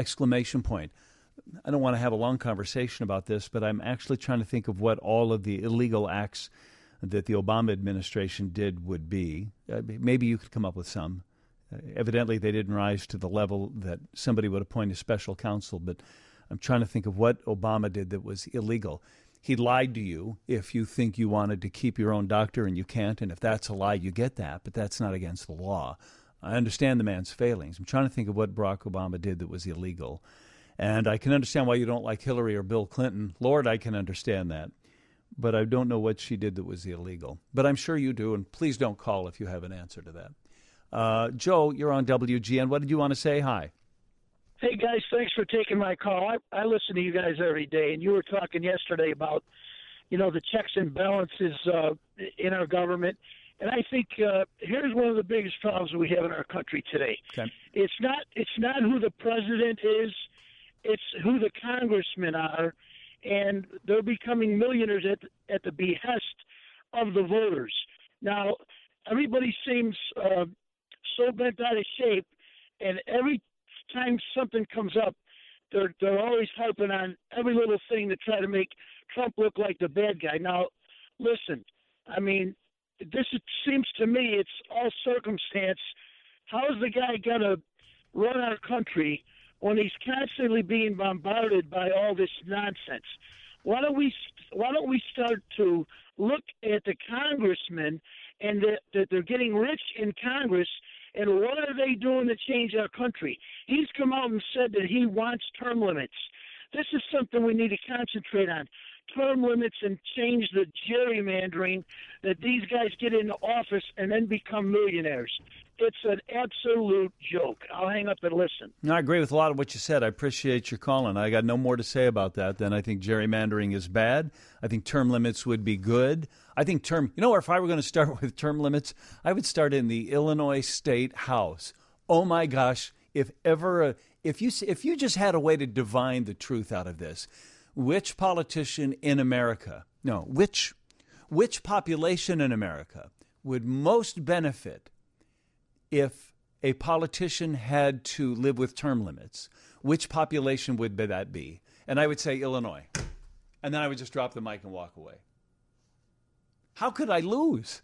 don't want to have a long conversation about this, but I'm actually trying to think of what all of the illegal acts that the Obama administration did would be. Maybe you could come up with some. Evidently, they didn't rise to the level that somebody would appoint a special counsel, but I'm trying to think of what Obama did that was illegal. He lied to you if you think you wanted to keep your own doctor and you can't, and if that's a lie, you get that, but that's not against the law. I understand the man's failings. I'm trying to think of what Barack Obama did that was illegal. And I can understand why you don't like Hillary or Bill Clinton. Lord, I can understand that. But I don't know what she did that was illegal. But I'm sure you do, and please don't call if you have an answer to that. Joe, you're on WGN. What did you want to say? Hi. Hey, guys, thanks for taking my call. I listen to you guys every day, and you were talking yesterday about, the checks and balances in our government. And I think here's one of the biggest problems we have in our country today. Okay. It's not who the president is. It's who the congressmen are, and they're becoming millionaires at the behest of the voters. Now, everybody seems so bent out of shape, and every time something comes up, they're always harping on every little thing to try to make Trump look like the bad guy. Now, listen, I mean, seems to me it's all circumstance. How is the guy going to run our country when he's constantly being bombarded by all this nonsense? Why don't we start to look at the congressmen and that they're getting rich in Congress, and what are they doing to change our country? He's come out and said that he wants term limits. This is something we need to concentrate on. term limits and change the gerrymandering that these guys get into office and then become millionaires. It's an absolute joke. I'll hang up and listen. No, I agree with a lot of what you said. I appreciate your calling. I got no more to say about that than I think gerrymandering is bad. I think term limits would be good. I think if I were going to start with term limits, I would start in the Illinois State House. Oh my gosh, if you just had a way to divine the truth out of this, which politician in America, which population in America would most benefit if a politician had to live with term limits? Which population would that be? And I would say Illinois. And then I would just drop the mic and walk away. How could I lose?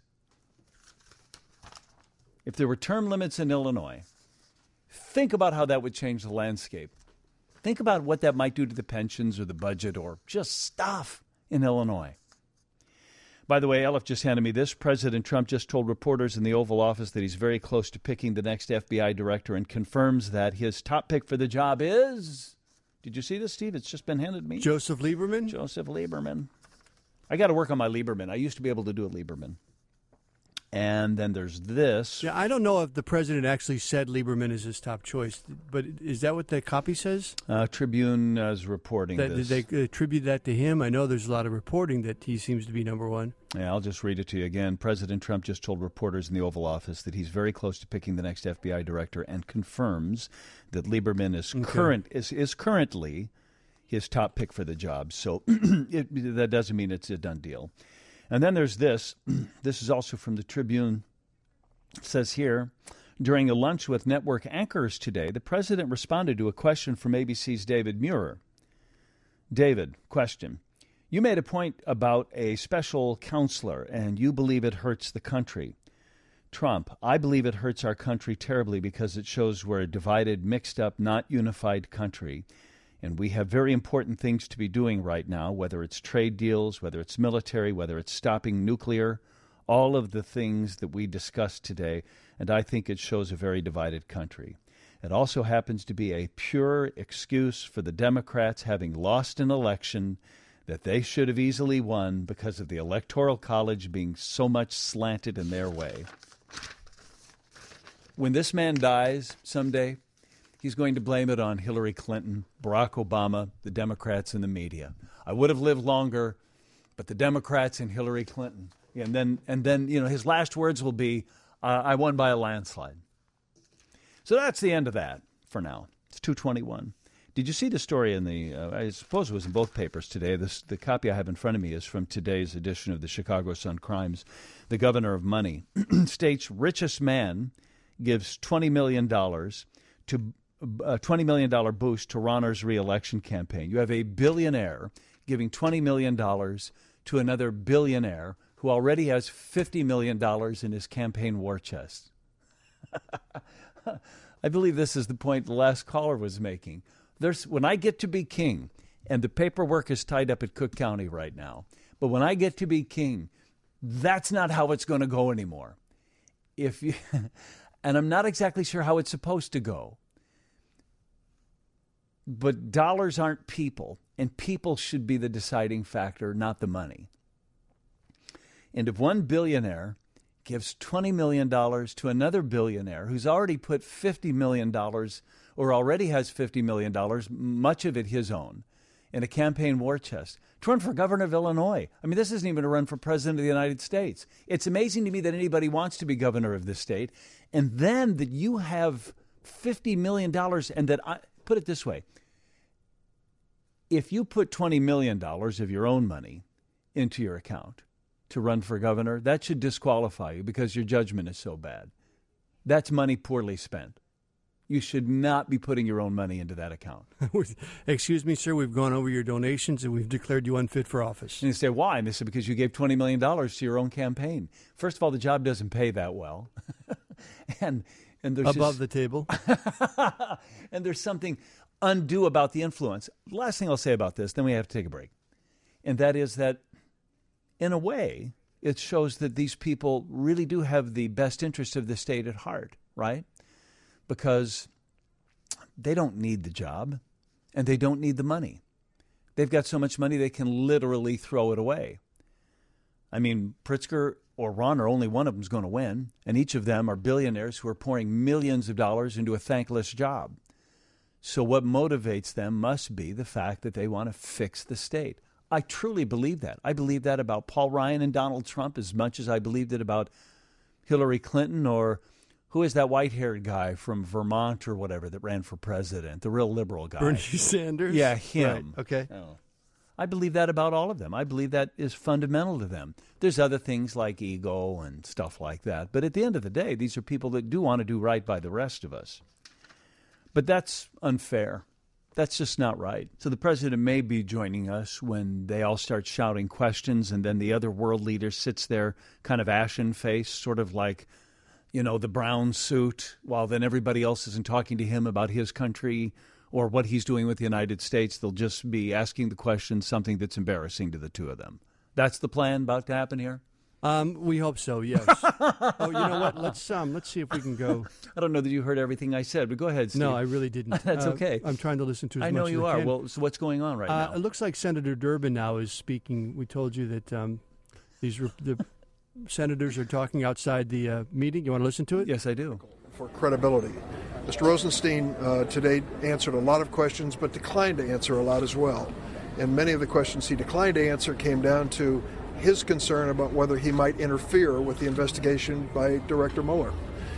If there were term limits in Illinois, think about how that would change the landscape. Think about what that might do to the pensions or the budget or just stuff in Illinois. By the way, Elif just handed me this. President Trump just told reporters in the Oval Office that he's very close to picking the next FBI director and confirms that his top pick for the job is... Did you see this, Steve? It's just been handed to me. Joseph Lieberman? Joseph Lieberman. I got to work on my Lieberman. I used to be able to do a Lieberman. And then there's this. Yeah, I don't know if the president actually said Lieberman is his top choice, but is that what the copy says? Tribune is reporting this. Did they attribute that to him? I know there's a lot of reporting that he seems to be number one. Yeah, I'll just read it to you again. President Trump just told reporters in the Oval Office that he's very close to picking the next FBI director and confirms that Lieberman is currently his top pick for the job. So that doesn't mean it's a done deal. And then there's this. This is also from the Tribune. It says here, during a lunch with network anchors today, the president responded to a question from ABC's David Muir. David, question. You made a point about a special counselor, and you believe it hurts the country. Trump, I believe it hurts our country terribly because it shows we're a divided, mixed up, not unified country. And we have very important things to be doing right now, whether it's trade deals, whether it's military, whether it's stopping nuclear, all of the things that we discussed today. And I think it shows a very divided country. It also happens to be a pure excuse for the Democrats having lost an election that they should have easily won because of the Electoral College being so much slanted in their way. When this man dies someday, he's going to blame it on Hillary Clinton, Barack Obama, the Democrats, and the media. I would have lived longer, but the Democrats and Hillary Clinton. And then his last words will be, I won by a landslide. So that's the end of that for now. It's 2:21. Did you see the story in the, I suppose it was in both papers today. The copy I have in front of me is from today's edition of the Chicago Sun-Crimes. The governor of money, state's richest man, gives $20 million to a $20 million boost to Rauner's re-election campaign. You have a billionaire giving $20 million to another billionaire who already has $50 million in his campaign war chest. I believe this is the point the last caller was making. When I get to be king, and the paperwork is tied up at Cook County right now, but when I get to be king, that's not how it's going to go anymore. And I'm not exactly sure how it's supposed to go. But dollars aren't people, and people should be the deciding factor, not the money. And if one billionaire gives $20 million to another billionaire who's already put $50 million or already has $50 million, much of it his own, in a campaign war chest, to run for governor of Illinois. I mean, this isn't even a run for president of the United States. It's amazing to me that anybody wants to be governor of this state. And then that you have $50 million and that put it this way. If you put $20 million of your own money into your account to run for governor, that should disqualify you because your judgment is so bad. That's money poorly spent. You should not be putting your own money into that account. Excuse me, sir, we've gone over your donations and we've declared you unfit for office. And you say, why? And they say, because you gave $20 million to your own campaign. First of all, the job doesn't pay that well. and there's above the table. And there's something undue about the influence. Last thing I'll say about this, then we have to take a break. And that is that, in a way, it shows that these people really do have the best interest of the state at heart, right? Because they don't need the job and they don't need the money. They've got so much money they can literally throw it away. I mean, Pritzker or Rauner, only one of them is going to win, and each of them are billionaires who are pouring millions of dollars into a thankless job. So what motivates them must be the fact that they want to fix the state. I truly believe that. I believe that about Paul Ryan and Donald Trump as much as I believed it about Hillary Clinton, or who is that white-haired guy from Vermont or whatever that ran for president, the real liberal guy. Bernie Sanders? Yeah, him. Right. Okay. Oh. I believe that about all of them. I believe that is fundamental to them. There's other things like ego and stuff like that. But at the end of the day, these are people that do want to do right by the rest of us. But that's unfair. That's just not right. So the president may be joining us when they all start shouting questions, and then the other world leader sits there kind of ashen-faced, sort of like, the brown suit, while then everybody else isn't talking to him about his country or what he's doing with the United States. They'll just be asking the question, something that's embarrassing to the two of them. That's the plan about to happen here? We hope so, yes. Oh, you know what? Let's see if we can go. I don't know that you heard everything I said, but go ahead, Steve. No, I really didn't. That's okay. I'm trying to listen to as much I know as you I are. can. Well, so what's going on right now? It looks like Senator Durbin now is speaking. We told you that the senators are talking outside the meeting. You want to listen to it? Yes, I do. For credibility. Mr. Rosenstein today answered a lot of questions, but declined to answer a lot as well. And many of the questions he declined to answer came down to his concern about whether he might interfere with the investigation by Director Mueller.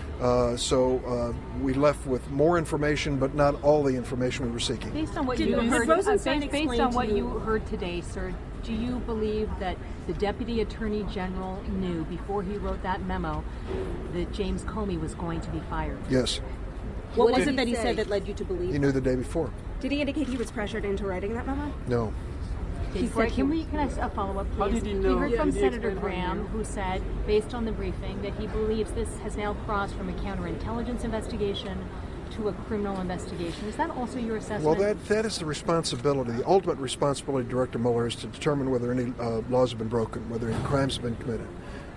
So we left with more information, but not all the information we were seeking. Based on what you heard, based on what you heard today, sir, do you believe that the Deputy Attorney General knew before he wrote that memo that James Comey was going to be fired? Yes. What was it that he said that led you to believe? He knew the day before. Did he indicate he was pressured into writing that memo? No. He said, can I follow up, please? How did he know? We heard from Did he Senator explain Graham, who said, based on the briefing, that he believes this has now crossed from a counterintelligence investigation to a criminal investigation. Is that also your assessment? Well, that is the responsibility. The ultimate responsibility of Director Mueller is to determine whether any laws have been broken, whether any crimes have been committed.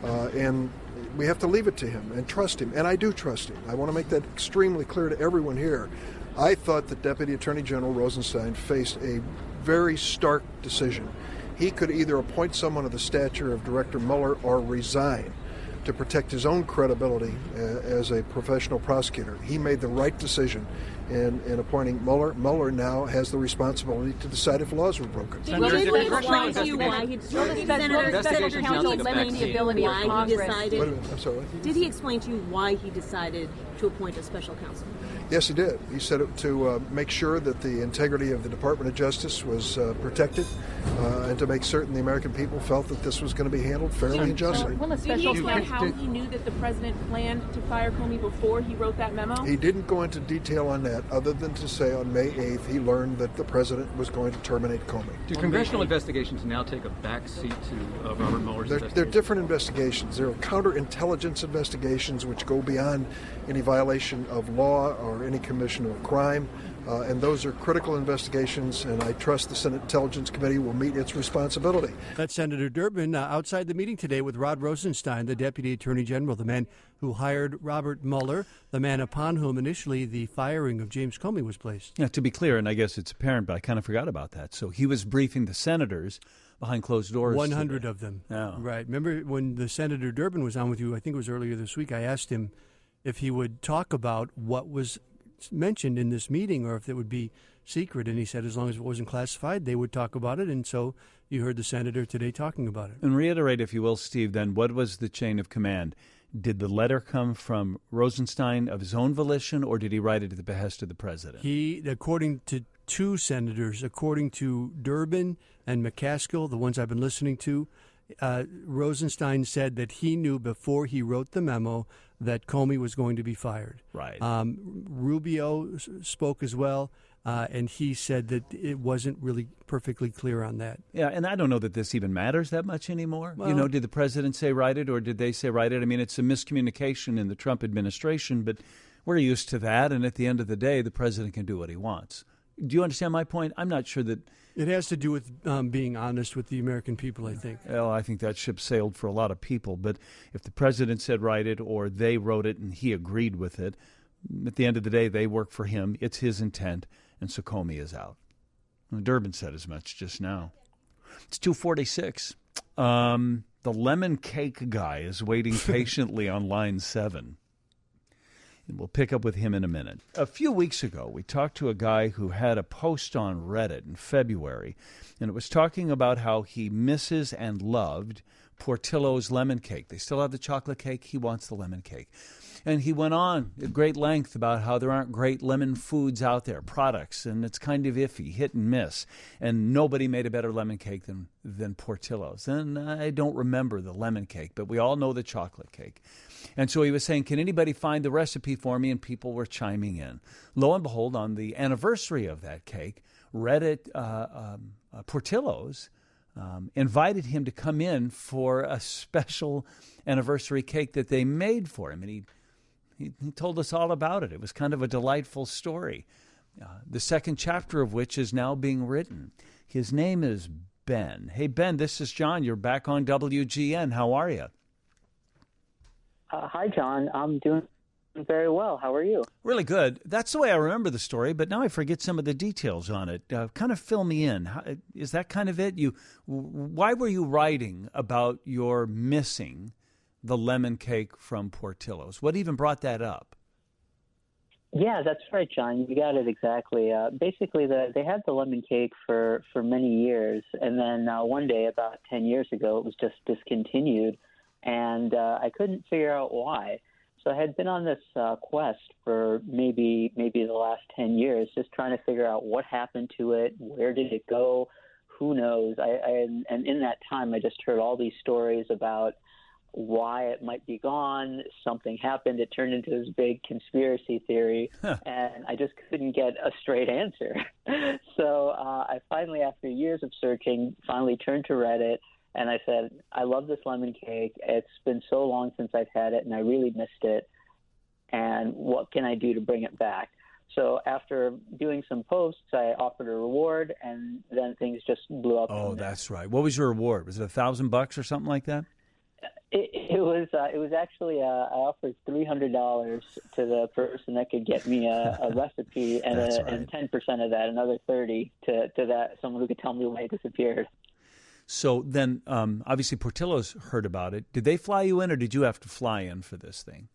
And we have to leave it to him and trust him. And I do trust him. I want to make that extremely clear to everyone here. I thought that Deputy Attorney General Rosenstein faced a very stark decision. He could either appoint someone of the stature of Director Mueller or resign to protect his own credibility as a professional prosecutor. He made the right decision in appointing Mueller. Mueller now has the responsibility to decide if laws were broken. Did he explain to you why he decided? Senator Council limits the ability of Congress. Wait a minute, I'm sorry. Did he explain to you why he decided to appoint a special counsel? Yes, he did. He said it to make sure that the integrity of the Department of Justice was protected and to make certain the American people felt that this was going to be handled fairly and justly. Did he explain how he knew that the president planned to fire Comey before he wrote that memo? He didn't go into detail on that other than to say on May 8th he learned that the president was going to terminate Comey. Do congressional investigations now take a back seat to Robert Mueller's investigation? They're different investigations. There are counterintelligence investigations which go beyond any violation of law or any commission of a crime, and those are critical investigations, and I trust the Senate Intelligence Committee will meet its responsibility. That's Senator Durbin outside the meeting today with Rod Rosenstein, the Deputy Attorney General, the man who hired Robert Mueller, the man upon whom initially the firing of James Comey was placed. Yeah, to be clear, and I guess it's apparent, but I kind of forgot about that. So he was briefing the senators behind closed doors. 100 of them. Oh. Right. Remember when the Senator Durbin was on with you, I think it was earlier this week, I asked him if he would talk about what was mentioned in this meeting or if it would be secret, and he said as long as it wasn't classified, they would talk about it, and so you heard the senator today talking about it. And reiterate, if you will, Steve, then what was the chain of command? Did the letter come from Rosenstein of his own volition, or did he write it at the behest of the president? He, according to two senators, according to Durbin and McCaskill, the ones I've been listening to, Rosenstein said that he knew before he wrote the memo that Comey was going to be fired. Right. Rubio spoke as well, and he said that it wasn't really perfectly clear on that. Yeah, and I don't know that this even matters that much anymore. Well, did the president say write it, or did they say write it? I mean, it's a miscommunication in the Trump administration, but we're used to that, and at the end of the day, the president can do what he wants. Do you understand my point? I'm not sure that... It has to do with being honest with the American people, I think. Well, I think that ship sailed for a lot of people. But if the president said write it or they wrote it and he agreed with it, at the end of the day, they work for him. It's his intent, and so Comey is out. Durbin said as much just now. It's 2:46. The lemon cake guy is waiting patiently on line 7. And we'll pick up with him in a minute. A few weeks ago, we talked to a guy who had a post on Reddit in February, and it was talking about how he misses and loved Portillo's lemon cake. They still have the chocolate cake. He wants the lemon cake. And he went on at great length about how there aren't great lemon foods out there, products, and it's kind of iffy, hit and miss. And nobody made a better lemon cake than Portillo's. And I don't remember the lemon cake, but we all know the chocolate cake. And so he was saying, can anybody find the recipe for me? And people were chiming in. Lo and behold, on the anniversary of that cake, Reddit Portillo's invited him to come in for a special anniversary cake that they made for him. And he told us all about it. It was kind of a delightful story, the second chapter of which is now being written. His name is Ben. Hey, Ben, this is John. You're back on WGN. How are you? Hi, John. I'm doing very well. How are you? Really good. That's the way I remember the story, but now I forget some of the details on it. Kind of fill me in. Is that kind of it? Why were you writing about your missing the lemon cake from Portillo's? What even brought that up? Yeah, that's right, John. You got it exactly. Basically, they had the lemon cake for many years, and then one day, about 10 years ago, it was just discontinued, and I couldn't figure out why. So I had been on this quest for maybe the last 10 years, just trying to figure out what happened to it, where did it go, who knows. And in that time, I just heard all these stories about why it might be gone. Something happened. It turned into this big conspiracy theory, and I just couldn't get a straight answer. So I finally, after years of searching, finally turned to Reddit, and I said, I love this lemon cake. It's been so long since I've had it, and I really missed it. And what can I do to bring it back? So after doing some posts, I offered a reward, and then things just blew up. Oh, that's right. What was your reward? Was it $1,000 or something like that? It was actually I offered $300 to the person that could get me a recipe, and and 10% of that, another $30 to that someone who could tell me why it disappeared. So then, obviously, Portillo's heard about it. Did they fly you in, or did you have to fly in for this thing?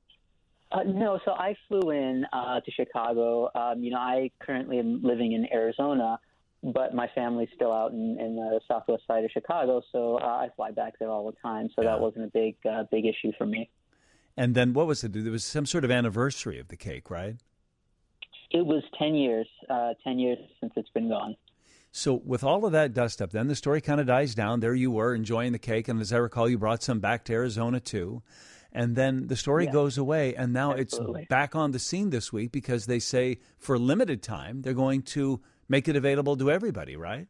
No, so I flew in to Chicago. I currently am living in Arizona, but my family's still out in the southwest side of Chicago, so I fly back there all the time. So that wasn't a big issue for me. And then what was it? There was some sort of anniversary of the cake, right? It was 10 years since it's been gone. So with all of that dust up, then the story kind of dies down. There you were enjoying the cake, and as I recall, you brought some back to Arizona too. And then the story goes away, and now Absolutely. It's back on the scene this week because they say for a limited time they're going to make it available to everybody, right?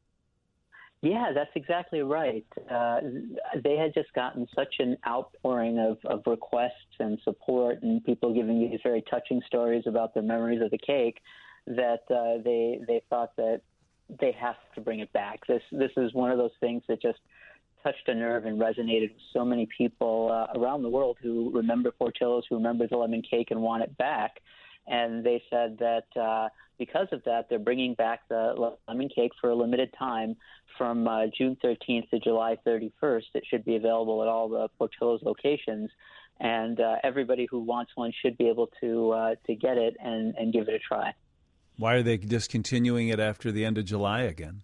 Yeah, that's exactly right. They had just gotten such an outpouring of requests and support and people giving these very touching stories about their memories of the cake that they thought that they have to bring it back. This is one of those things that just touched a nerve and resonated with so many people around the world who remember Portillo's, who remember the lemon cake and want it back. And they said that because of that, they're bringing back the lemon cake for a limited time from June 13th to July 31st. It should be available at all the Portillo's locations, and everybody who wants one should be able to get it and give it a try. Why are they discontinuing it after the end of July again?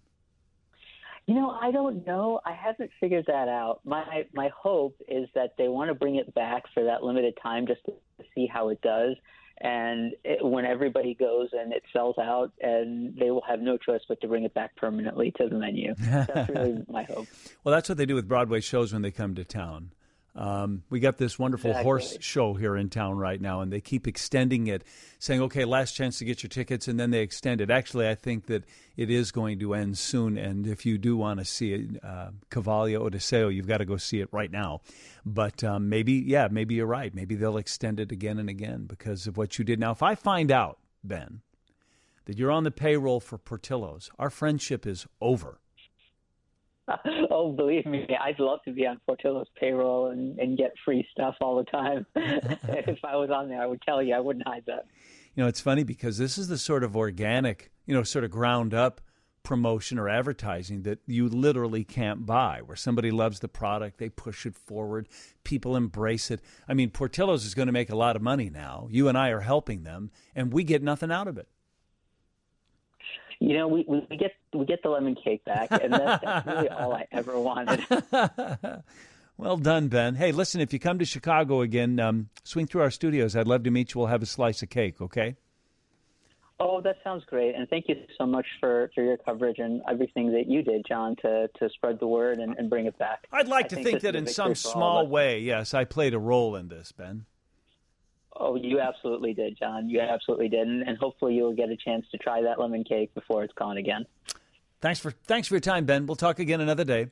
I don't know. I haven't figured that out. My hope is that they want to bring it back for that limited time just to see how it does. And when everybody goes and it sells out, and they will have no choice but to bring it back permanently to the menu. That's really my hope. Well, that's what they do with Broadway shows when they come to town. We got this wonderful horse show here in town right now, and they keep extending it, saying, okay, last chance to get your tickets, and then they extend it. Actually, I think that it is going to end soon, and if you do want to see it, Cavallo Odiseo, you've got to go see it right now. But maybe you're right. Maybe they'll extend it again and again because of what you did. Now, if I find out, Ben, that you're on the payroll for Portillo's, our friendship is over. Oh, believe me, I'd love to be on Portillo's payroll and get free stuff all the time. If I was on there, I would tell you. I wouldn't hide that. You know, it's funny because this is the sort of organic, sort of ground up promotion or advertising that you literally can't buy, where somebody loves the product, they push it forward, people embrace it. I mean, Portillo's is going to make a lot of money now. You and I are helping them, and we get nothing out of it. You know, we get the lemon cake back, and that's really all I ever wanted. Well done, Ben. Hey, listen, if you come to Chicago again, swing through our studios. I'd love to meet you. We'll have a slice of cake, okay? Oh, that sounds great. And thank you so much for your coverage and everything that you did, John, to spread the word and bring it back. I'd like to think that in some small way, yes, I played a role in this, Ben. Oh, you absolutely did, John. You absolutely did. And hopefully you'll get a chance to try that lemon cake before it's gone again. Thanks for your time, Ben. We'll talk again another day.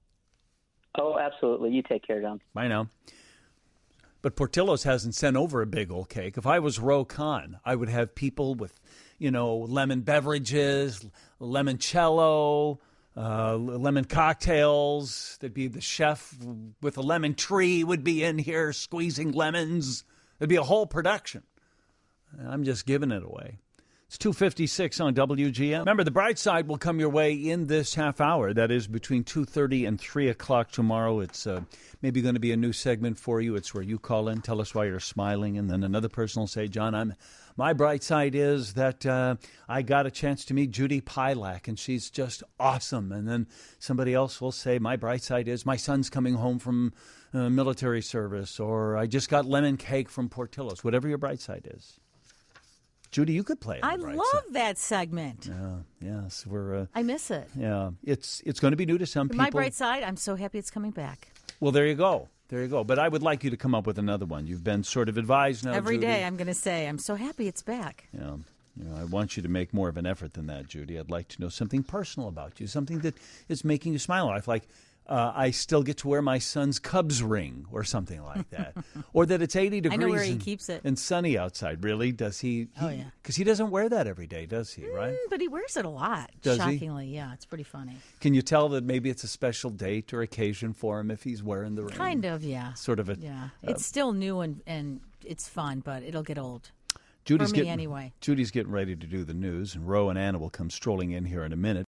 Oh, absolutely. You take care, John. Bye now. But Portillo's hasn't sent over a big old cake. If I was Ro Khan, I would have people with, lemon beverages, limoncello, lemon cocktails. There'd be the chef with a lemon tree would be in here squeezing lemons. There'd be a whole production. I'm just giving it away. It's 2:56 on WGN. Remember, the bright side will come your way in this half hour. That is between 2:30 and 3 o'clock tomorrow. It's maybe going to be a new segment for you. It's where you call in, tell us why you're smiling, and then another person will say, John, my bright side is that I got a chance to meet Judy Pilak, and she's just awesome. And then somebody else will say, my bright side is my son's coming home from military service, or I just got lemon cake from Portillo's, whatever your bright side is. Judy, you could play it. I love that segment. Yeah, yes, I miss it. Yeah, it's going to be new to some people. My bright side, I'm so happy it's coming back. Well, there you go. But I would like you to come up with another one. You've been sort of advised now, Every Judy. day I'm going to say, I'm so happy it's back. Yeah. I want you to make more of an effort than that, Judy. I'd like to know something personal about you, something that is making you smile in life, like I still get to wear my son's Cubs ring or something like that. Or that it's 80 degrees I know where he keeps it. And sunny outside. Really? Does he? Oh, yeah. Because he doesn't wear that every day, does he, right? But he wears it a lot, Does he? shockingly. Yeah, it's pretty funny. Can you tell that maybe it's a special date or occasion for him if he's wearing the ring? Kind of, yeah. Sort of a... Yeah. It's still new and it's fun, but it'll get old. Judy's for me, anyway. Judy's getting ready to do the news, and Ro and Anna will come strolling in here in a minute.